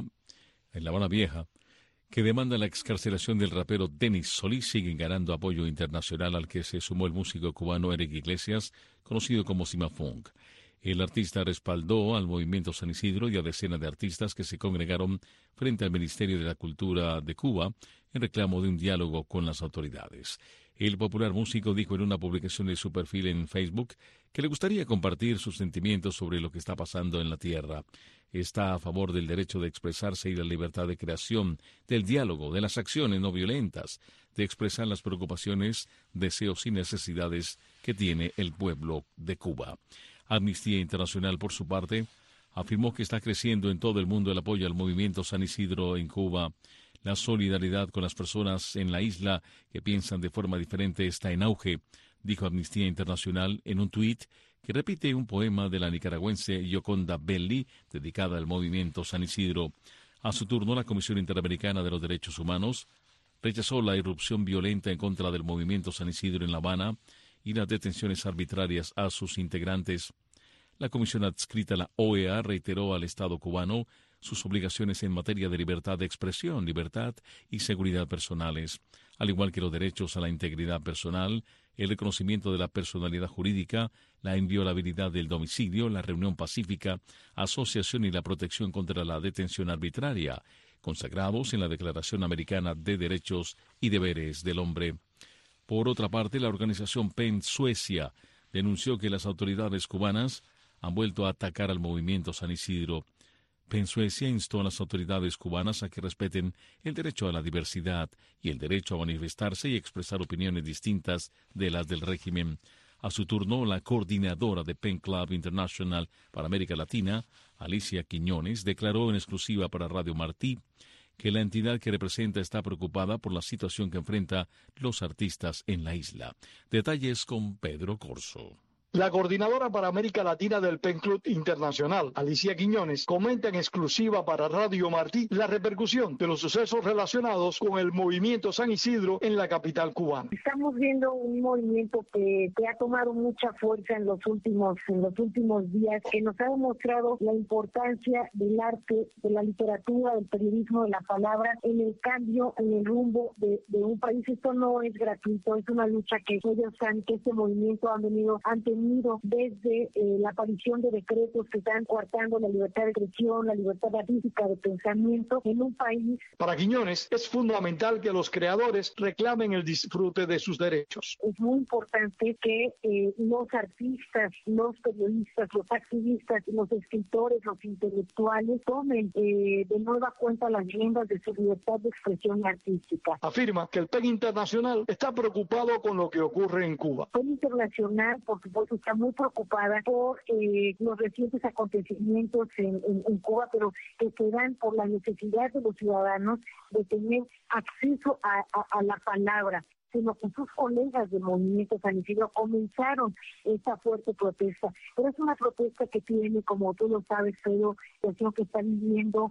Vieja, que demandan la excarcelación del rapero Denis Solís, siguen ganando apoyo internacional, al que se sumó el músico cubano Eric Iglesias, conocido como Sima Funk. El artista respaldó al movimiento San Isidro y a decenas de artistas que se congregaron frente al Ministerio de la Cultura de Cuba en reclamo de un diálogo con las autoridades. El popular músico dijo en una publicación de su perfil en Facebook que le gustaría compartir sus sentimientos sobre lo que está pasando en la tierra. Está a favor del derecho de expresarse y la libertad de creación, del diálogo, de las acciones no violentas, de expresar las preocupaciones, deseos y necesidades que tiene el pueblo de Cuba. Amnistía Internacional, por su parte, afirmó que está creciendo en todo el mundo el apoyo al movimiento San Isidro en Cuba. La solidaridad con las personas en la isla que piensan de forma diferente está en auge, dijo Amnistía Internacional en un tuit que repite un poema de la nicaragüense Yoconda Belli dedicada al movimiento San Isidro. A su turno, la Comisión Interamericana de los Derechos Humanos rechazó la irrupción violenta en contra del movimiento San Isidro en La Habana y las detenciones arbitrarias a sus integrantes. La comisión adscrita a la OEA reiteró al Estado cubano sus obligaciones en materia de libertad de expresión, libertad y seguridad personales, al igual que los derechos a la integridad personal, el reconocimiento de la personalidad jurídica, la inviolabilidad del domicilio, la reunión pacífica, asociación y la protección contra la detención arbitraria, consagrados en la Declaración Americana de Derechos y Deberes del Hombre. Por otra parte, la organización PEN Suecia denunció que las autoridades cubanas han vuelto a atacar al movimiento San Isidro. PEN Suecia instó a las autoridades cubanas a que respeten el derecho a la diversidad y el derecho a manifestarse y expresar opiniones distintas de las del régimen. A su turno, la coordinadora de PEN Club International para América Latina, Alicia Quiñones, declaró en exclusiva para Radio Martí que la entidad que representa está preocupada por la situación que enfrentan los artistas en la isla. Detalles con Pedro Corso. La coordinadora para América Latina del PEN Club Internacional, Alicia Quiñones, comenta en exclusiva para Radio Martí la repercusión de los sucesos relacionados con el movimiento San Isidro en la capital cubana. Estamos viendo un movimiento que ha tomado mucha fuerza en los últimos días, que nos ha demostrado la importancia del arte, de la literatura, del periodismo, de la palabra, en el cambio, en el rumbo de un país. Esto no es gratuito, es una lucha que este movimiento han tenido desde la aparición de decretos que están coartando la libertad de expresión, la libertad artística de pensamiento en un país. Para Quiñones es fundamental que los creadores reclamen el disfrute de sus derechos. Es muy importante que los artistas, los periodistas, los activistas, los escritores, los intelectuales tomen de nueva cuenta las riendas de su libertad de expresión artística. Afirma que el PEN Internacional está preocupado con lo que ocurre en Cuba. El PEN Internacional, por supuesto, está muy preocupada por los recientes acontecimientos en Cuba, pero que se dan por la necesidad de los ciudadanos de tener acceso a la palabra, sino que sus colegas del movimiento San Isidro comenzaron esta fuerte protesta. Pero es una protesta que tiene, como tú lo sabes, Pedro, que están viviendo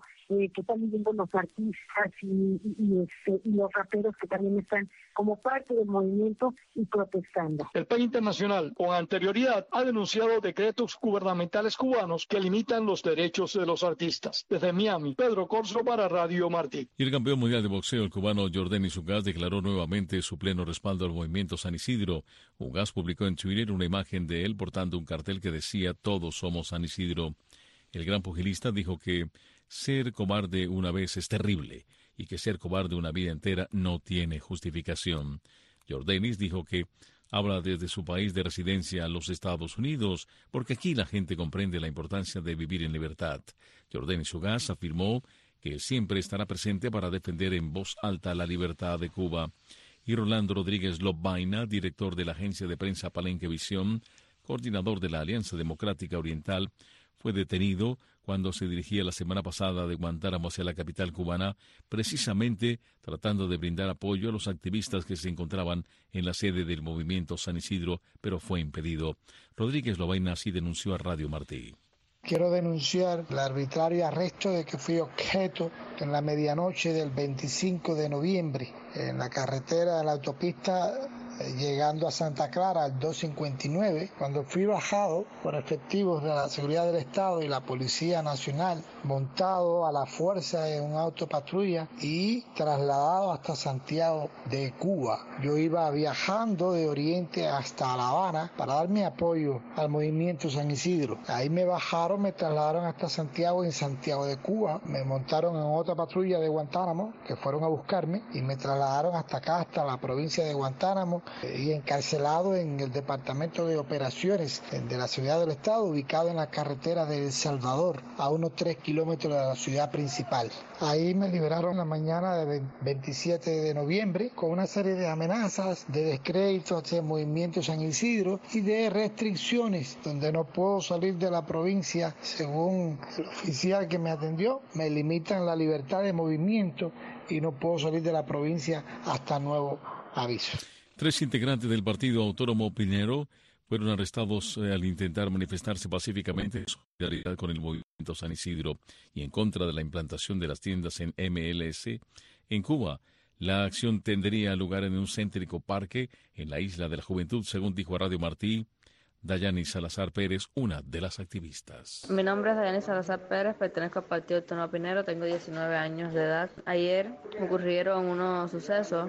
los artistas y los raperos que también están como parte del movimiento y protestando. El PEN Internacional, con anterioridad, ha denunciado decretos gubernamentales cubanos que limitan los derechos de los artistas. Desde Miami, Pedro Corso para Radio Martí. Y el campeón mundial de boxeo, el cubano Yordenis Ugas, declaró nuevamente su pleno respaldo al movimiento San Isidro. Ugas publicó en Twitter una imagen de él portando un cartel que decía "Todos somos San Isidro". El gran pugilista dijo que ser cobarde una vez es terrible y que ser cobarde una vida entera no tiene justificación. Yordenis dijo que habla desde su país de residencia, los Estados Unidos, porque aquí la gente comprende la importancia de vivir en libertad. Yordenis Ugas afirmó que siempre estará presente para defender en voz alta la libertad de Cuba. Y Rolando Rodríguez Lobaina, director de la agencia de prensa Palenque Visión, coordinador de la Alianza Democrática Oriental, fue detenido cuando se dirigía la semana pasada de Guantánamo hacia la capital cubana, precisamente tratando de brindar apoyo a los activistas que se encontraban en la sede del movimiento San Isidro, pero fue impedido. Rodríguez Lobaina así denunció a Radio Martí. Quiero denunciar el arbitrario arresto de que fui objeto en la medianoche del 25 de noviembre en la carretera de la autopista llegando a Santa Clara al 259, cuando fui bajado por efectivos de la Seguridad del Estado y la Policía Nacional, montado a la fuerza en un auto patrulla y trasladado hasta Santiago de Cuba. Yo iba viajando de Oriente hasta La Habana para dar mi apoyo al movimiento San Isidro. Ahí me bajaron, me trasladaron hasta Santiago, en Santiago de Cuba, me montaron en otra patrulla de Guantánamo, que fueron a buscarme, y me trasladaron hasta acá, hasta la provincia de Guantánamo, y encarcelado en el Departamento de Operaciones de la Seguridad del Estado, ubicado en la carretera de El Salvador, a unos 3 kilómetros de la ciudad principal. Ahí me liberaron la mañana del 27 de noviembre con una serie de amenazas, de descrédito hacia el movimiento San Isidro y de restricciones, donde no puedo salir de la provincia. Según el oficial que me atendió, me limitan la libertad de movimiento y no puedo salir de la provincia hasta nuevo aviso. 3 integrantes del Partido Autónomo Piñero fueron arrestados al intentar manifestarse pacíficamente en solidaridad con el movimiento San Isidro y en contra de la implantación de las tiendas en MLS. En Cuba, la acción tendría lugar en un céntrico parque en la Isla de la Juventud, según dijo a Radio Martí Dayani Salazar Pérez, una de las activistas. Mi nombre es Dayani Salazar Pérez, pertenezco al Partido Autónomo Piñero, tengo 19 años de edad. Ayer ocurrieron unos sucesos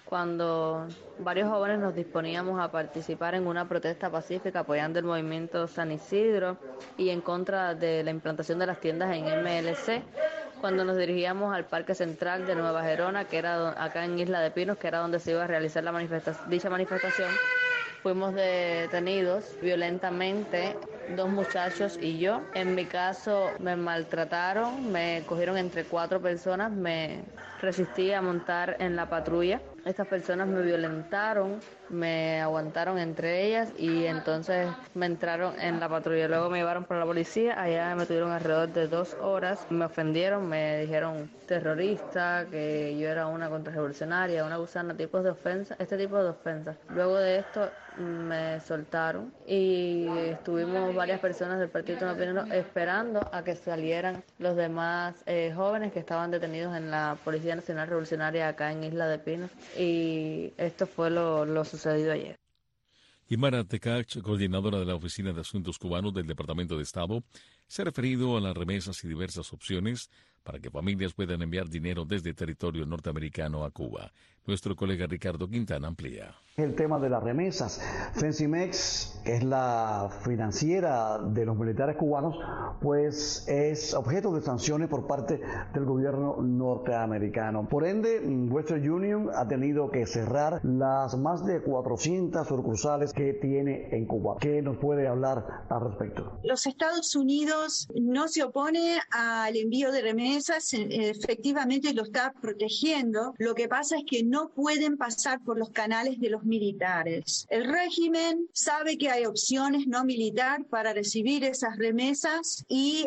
cuando varios jóvenes nos disponíamos a participar en una protesta pacífica apoyando el movimiento San Isidro y en contra de la implantación de las tiendas en MLC, cuando nos dirigíamos al Parque Central de Nueva Gerona, que era acá en Isla de Pinos, que era donde se iba a realizar dicha manifestación. Fuimos detenidos violentamente, 2 muchachos y yo. En mi caso me maltrataron, me cogieron entre 4 personas, me resistí a montar en la patrulla. Estas personas me violentaron, me aguantaron entre ellas y entonces me entraron en la patrulla. Luego me llevaron para la policía, allá me tuvieron alrededor de 2 horas. Me ofendieron, me dijeron terrorista, que yo era una contrarrevolucionaria, una gusana, tipos de ofensa, este tipo de ofensas. Luego de esto me soltaron y estuvimos varias personas del Partido Autónomo esperando a que salieran los demás jóvenes que estaban detenidos en la Policía Nacional Revolucionaria acá en Isla de Pinos, y esto fue lo sucedido ayer. Imara Tecach, coordinadora de la Oficina de Asuntos Cubanos del Departamento de Estado, se ha referido a las remesas y diversas opciones para que familias puedan enviar dinero desde territorio norteamericano a Cuba. Nuestro colega Ricardo Quintana amplía. El tema de las remesas. Fensimex, que es la financiera de los militares cubanos, pues es objeto de sanciones por parte del gobierno norteamericano. Por ende, Western Union ha tenido que cerrar las más de 400 sucursales que tiene en Cuba. ¿Qué nos puede hablar al respecto? Los Estados Unidos no se opone al envío de remesas, efectivamente lo está protegiendo. Lo que pasa es que no pueden pasar por los canales de los militares. El régimen sabe que hay opciones no militar para recibir esas remesas y,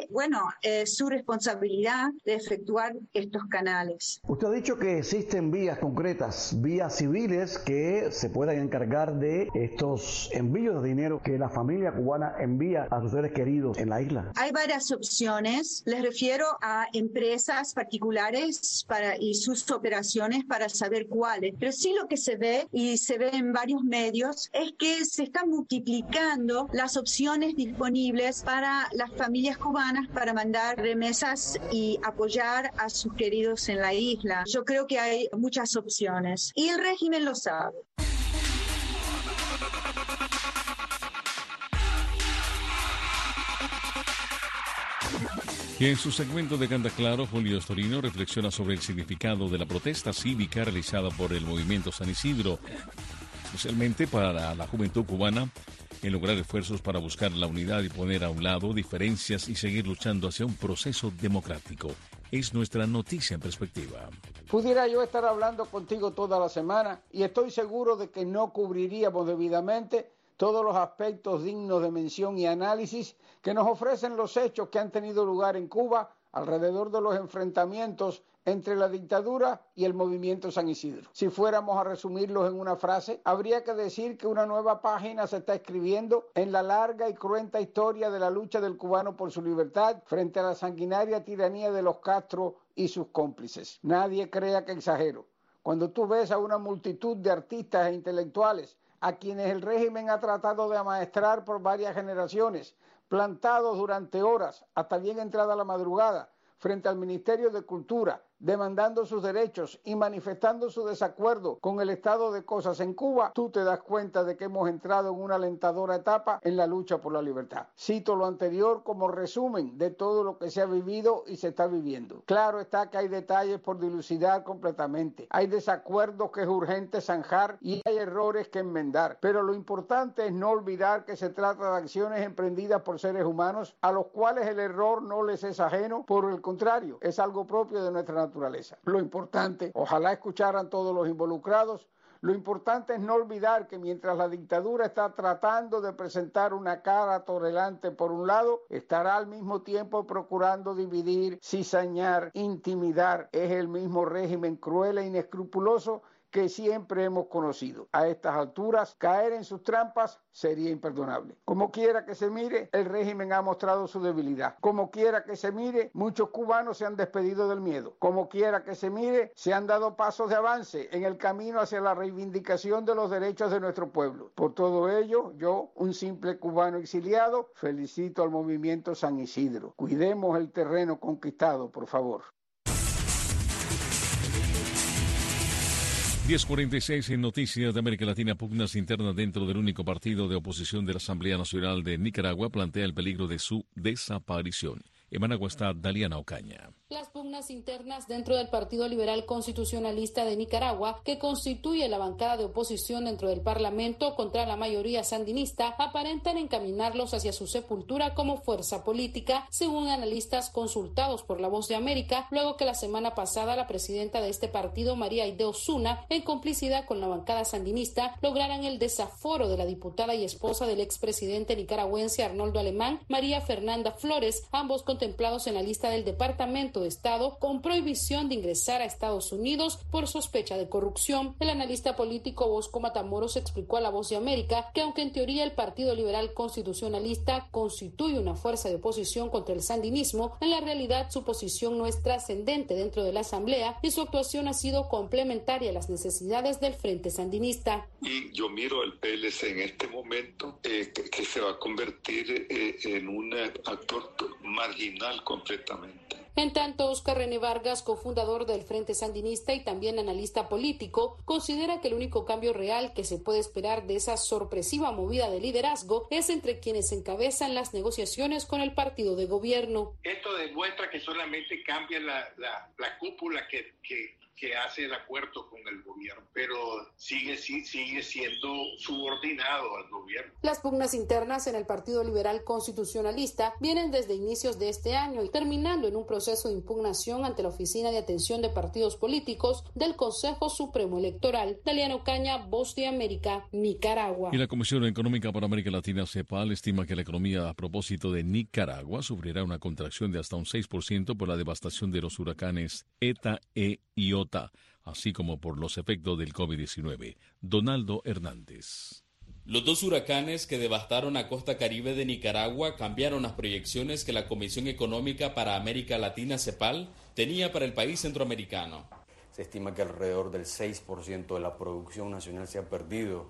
es su responsabilidad de efectuar estos canales. Usted ha dicho que existen vías concretas, vías civiles que se puedan encargar de estos envíos de dinero que la familia cubana envía a sus seres queridos en la isla. Hay varias opciones. Les refiero a empresas particulares y sus operaciones para saber cuáles. Pero sí lo que se ve, y se ve en varios medios, es que se están multiplicando las opciones disponibles para las familias cubanas para mandar remesas y apoyar a sus queridos en la isla. Yo creo que hay muchas opciones y el régimen lo sabe. Y en su segmento de Canta Claro, Julio Storino reflexiona sobre el significado de la protesta cívica realizada por el movimiento San Isidro, especialmente para la juventud cubana, en lograr esfuerzos para buscar la unidad y poner a un lado diferencias y seguir luchando hacia un proceso democrático. Es nuestra noticia en perspectiva. Pudiera yo estar hablando contigo toda la semana y estoy seguro de que no cubriríamos debidamente todos los aspectos dignos de mención y análisis que nos ofrecen los hechos que han tenido lugar en Cuba alrededor de los enfrentamientos entre la dictadura y el movimiento San Isidro. Si fuéramos a resumirlos en una frase, habría que decir que una nueva página se está escribiendo en la larga y cruenta historia de la lucha del cubano por su libertad frente a la sanguinaria tiranía de los Castro y sus cómplices. Nadie crea que exagero. Cuando tú ves a una multitud de artistas e intelectuales a quienes el régimen ha tratado de amaestrar por varias generaciones, plantados durante horas hasta bien entrada la madrugada, frente al Ministerio de Cultura, demandando sus derechos y manifestando su desacuerdo con el estado de cosas en Cuba, tú te das cuenta de que hemos entrado en una alentadora etapa en la lucha por la libertad. Cito lo anterior como resumen de todo lo que se ha vivido y se está viviendo. Claro está que hay detalles por dilucidar completamente, hay desacuerdos que es urgente zanjar y hay errores que enmendar, pero lo importante es no olvidar que se trata de acciones emprendidas por seres humanos a los cuales el error no les es ajeno, por el contrario, es algo propio de nuestra naturaleza. Lo importante, ojalá escucharan todos los involucrados, lo importante es no olvidar que mientras la dictadura está tratando de presentar una cara tolerante por un lado, estará al mismo tiempo procurando dividir, cizañar, intimidar. Es el mismo régimen cruel e inescrupuloso que siempre hemos conocido. A estas alturas, caer en sus trampas sería imperdonable. Como quiera que se mire, el régimen ha mostrado su debilidad. Como quiera que se mire, muchos cubanos se han despedido del miedo. Como quiera que se mire, se han dado pasos de avance en el camino hacia la reivindicación de los derechos de nuestro pueblo. Por todo ello, yo, un simple cubano exiliado, felicito al movimiento San Isidro. Cuidemos el terreno conquistado, por favor. 10:46 en Noticias de América Latina. Pugnas internas dentro del único partido de oposición de la Asamblea Nacional de Nicaragua plantea el peligro de su desaparición. En Managua está Daliana Ocaña. Las pugnas internas dentro del Partido Liberal Constitucionalista de Nicaragua, que constituye la bancada de oposición dentro del Parlamento contra la mayoría sandinista, aparentan encaminarlos hacia su sepultura como fuerza política, según analistas consultados por La Voz de América, luego que la semana pasada la presidenta de este partido, María Aide Osuna, en complicidad con la bancada sandinista, lograran el desaforo de la diputada y esposa del expresidente nicaragüense Arnoldo Alemán, María Fernanda Flores, ambos contemplados en la lista del Departamento de Estado con prohibición de ingresar a Estados Unidos por sospecha de corrupción. El analista político Bosco Matamoros explicó a La Voz de América que aunque en teoría el Partido Liberal Constitucionalista constituye una fuerza de oposición contra el sandinismo, en la realidad su posición no es trascendente dentro de la Asamblea y su actuación ha sido complementaria a las necesidades del Frente Sandinista. Y yo miro al PLC en este momento que se va a convertir en un actor marginal completamente. En tanto, Óscar René Vargas, cofundador del Frente Sandinista y también analista político, considera que el único cambio real que se puede esperar de esa sorpresiva movida de liderazgo es entre quienes encabezan las negociaciones con el partido de gobierno. Esto demuestra que solamente cambia la cúpula que hace el acuerdo con el gobierno, pero sigue siendo subordinado al gobierno. Las pugnas internas en el Partido Liberal Constitucionalista vienen desde inicios de este año y terminando en un proceso de impugnación ante la Oficina de Atención de Partidos Políticos del Consejo Supremo Electoral. Daliana Ocaña, Voz de América, Nicaragua. Y la Comisión Económica para América Latina, CEPAL, estima que la economía a propósito de Nicaragua sufrirá una contracción de hasta un 6% por la devastación de los huracanes ETA e Iota, así como por los efectos del COVID-19. Donaldo Hernández. Los dos huracanes que devastaron la costa caribe de Nicaragua cambiaron las proyecciones que la Comisión Económica para América Latina, CEPAL, tenía para el país centroamericano. Se estima que alrededor del 6% de la producción nacional se ha perdido.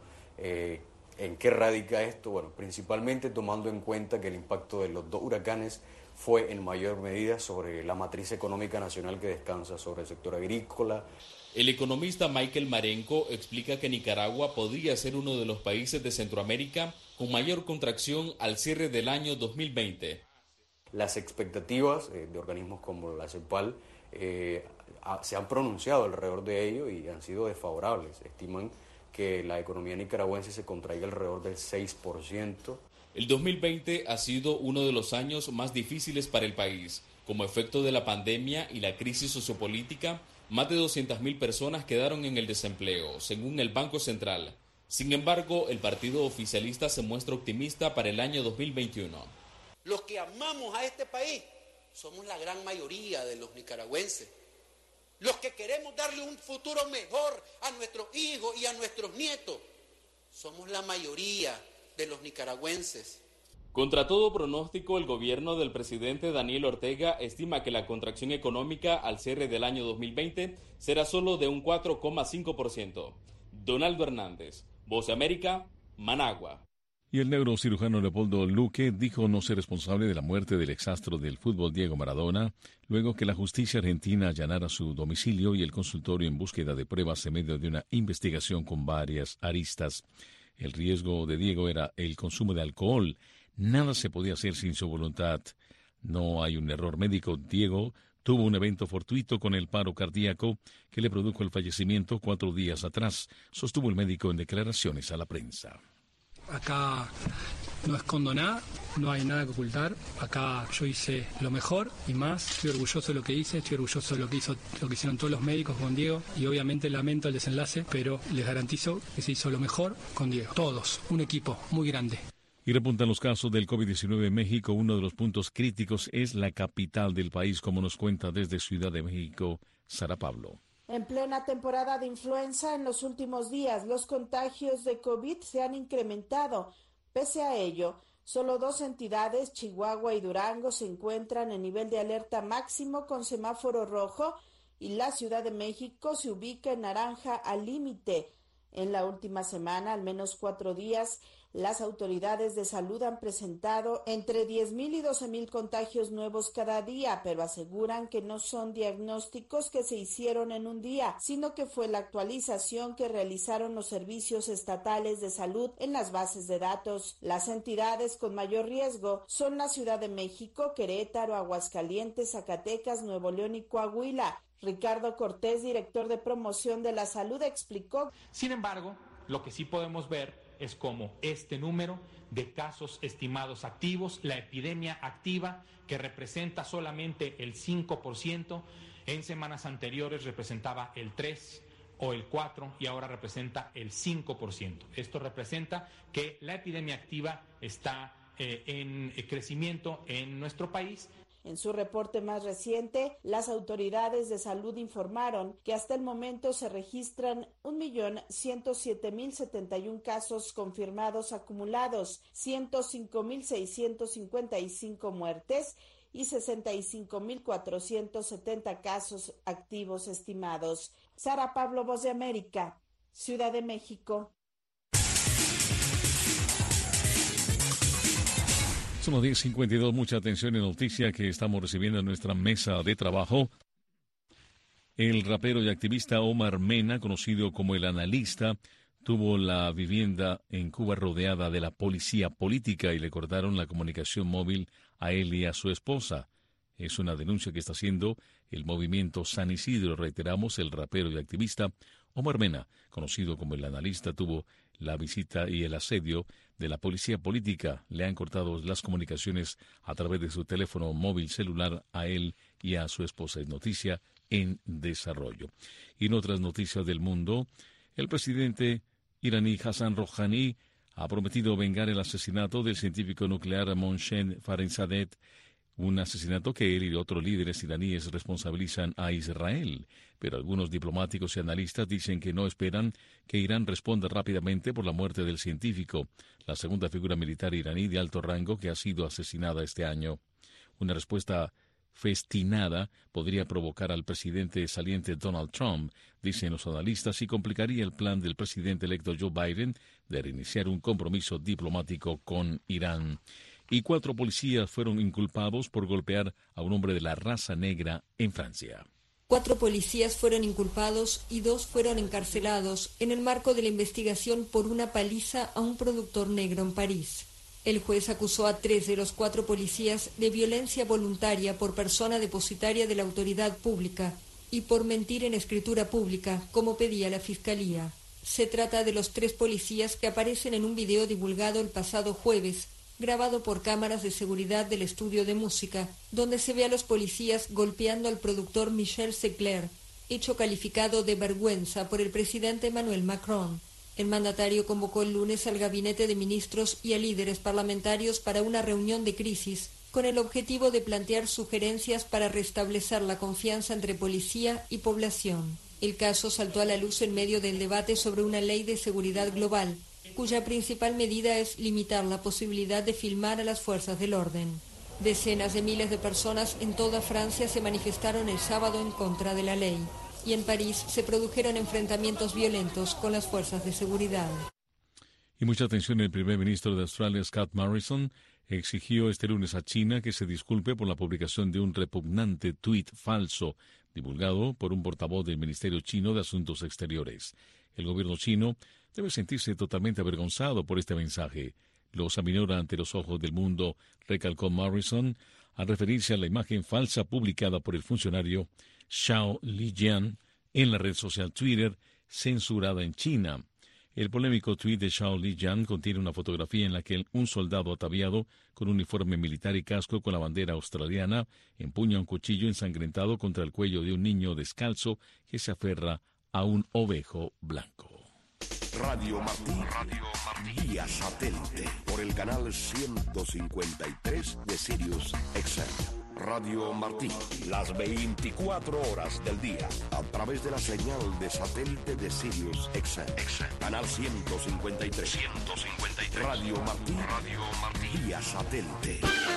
¿En qué radica esto? Bueno, principalmente tomando en cuenta que el impacto de los dos huracanes fue en mayor medida sobre la matriz económica nacional que descansa sobre el sector agrícola. El economista Michael Marenco explica que Nicaragua podría ser uno de los países de Centroamérica con mayor contracción al cierre del año 2020. Las expectativas de organismos como la CEPAL se han pronunciado alrededor de ello y han sido desfavorables. Estiman que la economía nicaragüense se contraiga alrededor del 6%. El 2020 ha sido uno de los años más difíciles para el país. Como efecto de la pandemia y la crisis sociopolítica, más de 200.000 personas quedaron en el desempleo, según el Banco Central. Sin embargo, el partido oficialista se muestra optimista para el año 2021. Los que amamos a este país somos la gran mayoría de los nicaragüenses. Los que queremos darle un futuro mejor a nuestros hijos y a nuestros nietos, somos la mayoría de los nicaragüenses. Contra todo pronóstico, el gobierno del presidente Daniel Ortega estima que la contracción económica al cierre del año 2020 será solo de un 4,5%. Donaldo Hernández, Voz de América, Managua. Y el neurocirujano Leopoldo Luque dijo no ser responsable de la muerte del exastro del fútbol Diego Maradona, luego que la justicia argentina allanara su domicilio y el consultorio en búsqueda de pruebas en medio de una investigación con varias aristas. El riesgo de Diego era el consumo de alcohol. Nada se podía hacer sin su voluntad. No hay un error médico. Diego tuvo un evento fortuito con el paro cardíaco que le produjo el fallecimiento 4 días atrás, sostuvo el médico en declaraciones a la prensa. Acá no escondo nada, no hay nada que ocultar. Acá yo hice lo mejor y más. Estoy orgulloso de lo que hice, estoy orgulloso de lo que hicieron todos los médicos con Diego y obviamente lamento el desenlace, pero les garantizo que se hizo lo mejor con Diego. Todos, un equipo muy grande. Y repuntan los casos del COVID-19 en México. Uno de los puntos críticos es la capital del país, como nos cuenta desde Ciudad de México, Sara Pablo. En plena temporada de influenza, en los últimos días, los contagios de COVID se han incrementado. Pese a ello, solo 2 entidades, Chihuahua y Durango, se encuentran en nivel de alerta máximo con semáforo rojo y la Ciudad de México se ubica en naranja al límite. En la última semana, al menos 4 días, las autoridades de salud han presentado entre 10,000 y 12,000 contagios nuevos cada día, pero aseguran que no son diagnósticos que se hicieron en un día, sino que fue la actualización que realizaron los servicios estatales de salud en las bases de datos. Las entidades con mayor riesgo son la Ciudad de México, Querétaro, Aguascalientes, Zacatecas, Nuevo León y Coahuila. Ricardo Cortés, director de promoción de la salud, explicó. Sin embargo, lo que sí podemos ver es como este número de casos estimados activos, la epidemia activa, que representa solamente el 5%, en semanas anteriores representaba el 3% o el 4% y ahora representa el 5%. Esto representa que la epidemia activa está en crecimiento en nuestro país. En su reporte más reciente, las autoridades de salud informaron que hasta el momento se registran 1.107.071 casos confirmados acumulados, 105.655 muertes y 65.470 casos activos estimados. Sara Pablo, Voz de América, Ciudad de México. Son las 10:52, mucha atención en noticia que estamos recibiendo en nuestra mesa de trabajo. El rapero y activista Omar Mena, conocido como El Analista, tuvo la vivienda en Cuba rodeada de la policía política y le cortaron la comunicación móvil a él y a su esposa. Es una denuncia que está haciendo el movimiento San Isidro. Reiteramos, el rapero y activista Omar Mena, conocido como El Analista, tuvo la visita y el asedio de la policía política. Le han cortado las comunicaciones a través de su teléfono móvil celular a él y a su esposa. Es noticia en desarrollo. Y en otras noticias del mundo, el presidente iraní Hassan Rouhani ha prometido vengar el asesinato del científico nuclear Mohsen Fakhrizadeh, un asesinato que él y otros líderes iraníes responsabilizan a Israel. Pero algunos diplomáticos y analistas dicen que no esperan que Irán responda rápidamente por la muerte del científico, la segunda figura militar iraní de alto rango que ha sido asesinada este año. Una respuesta festinada podría provocar al presidente saliente Donald Trump, dicen los analistas, y complicaría el plan del presidente electo Joe Biden de reiniciar un compromiso diplomático con Irán. Y 4 policías fueron inculpados por golpear a un hombre de la raza negra en Francia. 4 policías fueron inculpados y 2 fueron encarcelados en el marco de la investigación por una paliza a un productor negro en París. El juez acusó a 3 de los 4 policías de violencia voluntaria por persona depositaria de la autoridad pública y por mentir en escritura pública, como pedía la Fiscalía. Se trata de los 3 policías que aparecen en un video divulgado el pasado jueves, grabado por cámaras de seguridad del estudio de música, donde se ve a los policías golpeando al productor Michel Secler, hecho calificado de vergüenza por el presidente Emmanuel Macron. El mandatario convocó el lunes al gabinete de ministros y a líderes parlamentarios para una reunión de crisis con el objetivo de plantear sugerencias para restablecer la confianza entre policía y población. El caso saltó a la luz en medio del debate sobre una ley de seguridad global, cuya principal medida es limitar la posibilidad de filmar a las fuerzas del orden. Decenas de miles de personas en toda Francia se manifestaron el sábado en contra de la ley, y en París se produjeron enfrentamientos violentos con las fuerzas de seguridad. Y mucha atención, el primer ministro de Australia, Scott Morrison, exigió este lunes a China que se disculpe por la publicación de un repugnante tuit falso divulgado por un portavoz del Ministerio Chino de Asuntos Exteriores. El gobierno chino debe sentirse totalmente avergonzado por este mensaje. Los aminora ante los ojos del mundo, recalcó Morrison, al referirse a la imagen falsa publicada por el funcionario Zhao Lijian en la red social Twitter, censurada en China. El polémico tuit de Zhao Lijian contiene una fotografía en la que un soldado ataviado con uniforme militar y casco con la bandera australiana empuña un cuchillo ensangrentado contra el cuello de un niño descalzo que se aferra a un ovejo blanco. Radio Martí, vía satélite, por el canal 153 de Sirius XM. Radio Martí, las 24 horas del día, a través de la señal de satélite de Sirius XM. Canal 153. Radio Martí, vía satélite.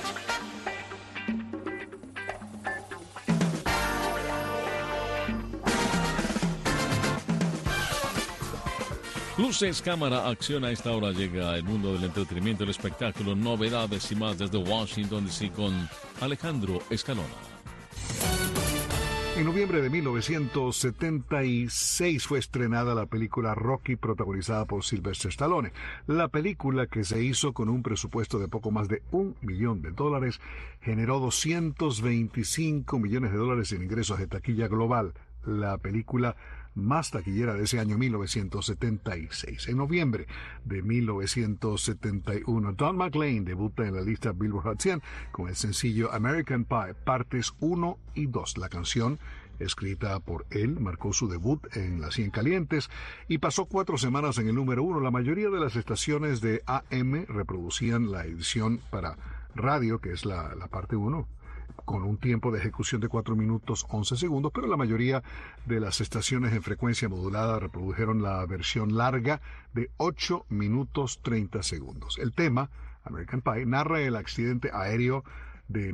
Luces, cámara, acción. A esta hora llega el mundo del entretenimiento, el espectáculo, novedades y más desde Washington DC con Alejandro Escalona. En noviembre de 1976 fue estrenada la película Rocky, protagonizada por Sylvester Stallone. La película, que se hizo con un presupuesto de poco más de $1 millón, generó $225 millones en ingresos de taquilla global. La película más taquillera de ese año 1976. En noviembre de 1971, Don McLean debuta en la lista Billboard Hot 100 con el sencillo American Pie, partes 1 y 2. La canción, escrita por él, marcó su debut en las 100 calientes y pasó 4 semanas en el número 1. La mayoría de las estaciones de AM reproducían la edición para radio, que es la parte 1, con un tiempo de ejecución de 4 minutos 11 segundos, pero la mayoría de las estaciones en frecuencia modulada reprodujeron la versión larga de 8 minutos 30 segundos. El tema, American Pie, narra el accidente aéreo de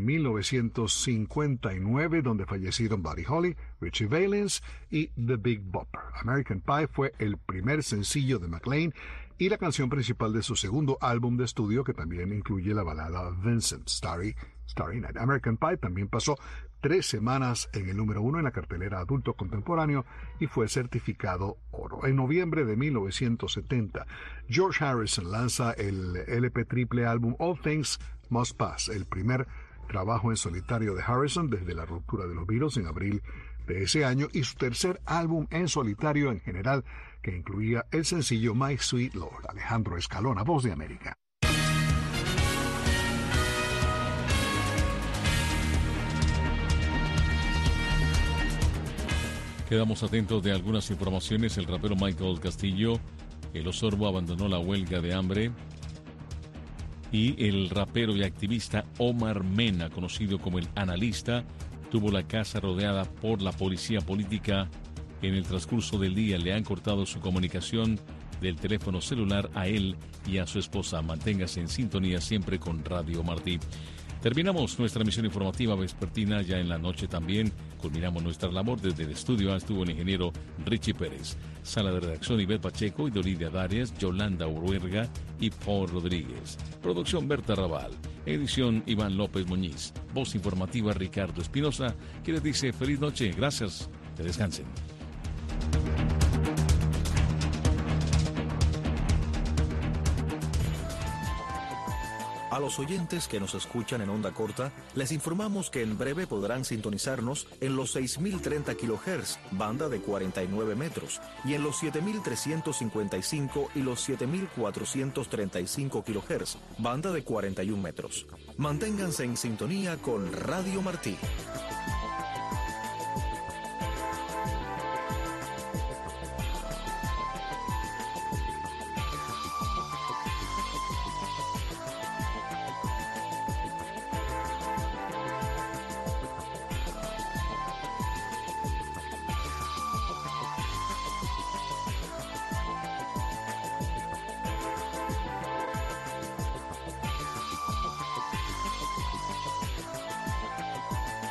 1959, donde fallecieron Buddy Holly, Richie Valens y The Big Bopper. American Pie fue el primer sencillo de McLean y la canción principal de su segundo álbum de estudio, que también incluye la balada Vincent, Starry Night. American Pie también pasó 3 semanas en el número 1 en la cartelera adulto contemporáneo y fue certificado oro. En noviembre de 1970, George Harrison lanza el LP triple álbum All Things Must Pass, el primer trabajo en solitario de Harrison desde la ruptura de los Beatles en abril de ese año, y su tercer álbum en solitario en general, que incluía el sencillo My Sweet Lord. Alejandro Escalona, Voz de América. Quedamos atentos de algunas informaciones. El rapero Michael Castillo, el Osorbo, abandonó la huelga de hambre. Y el rapero y activista Omar Mena, conocido como el Analista, tuvo la casa rodeada por la policía política. En el transcurso del día le han cortado su comunicación del teléfono celular a él y a su esposa. Manténgase en sintonía siempre con Radio Martí. Terminamos nuestra emisión informativa vespertina. Ya en la noche también culminamos nuestra labor. Desde el estudio estuvo el ingeniero Richie Pérez. Sala de redacción Ivette Pacheco y Doridia Darias, Yolanda Uruerga y Paul Rodríguez. Producción Berta Raval. Edición Iván López Muñiz. Voz informativa Ricardo Espinosa, que les dice feliz noche. Gracias. Que descansen. A los oyentes que nos escuchan en onda corta, les informamos que en breve podrán sintonizarnos en los 6.030 kHz, banda de 49 metros, y en los 7.355 y los 7.435 kHz, banda de 41 metros. Manténganse en sintonía con Radio Martí.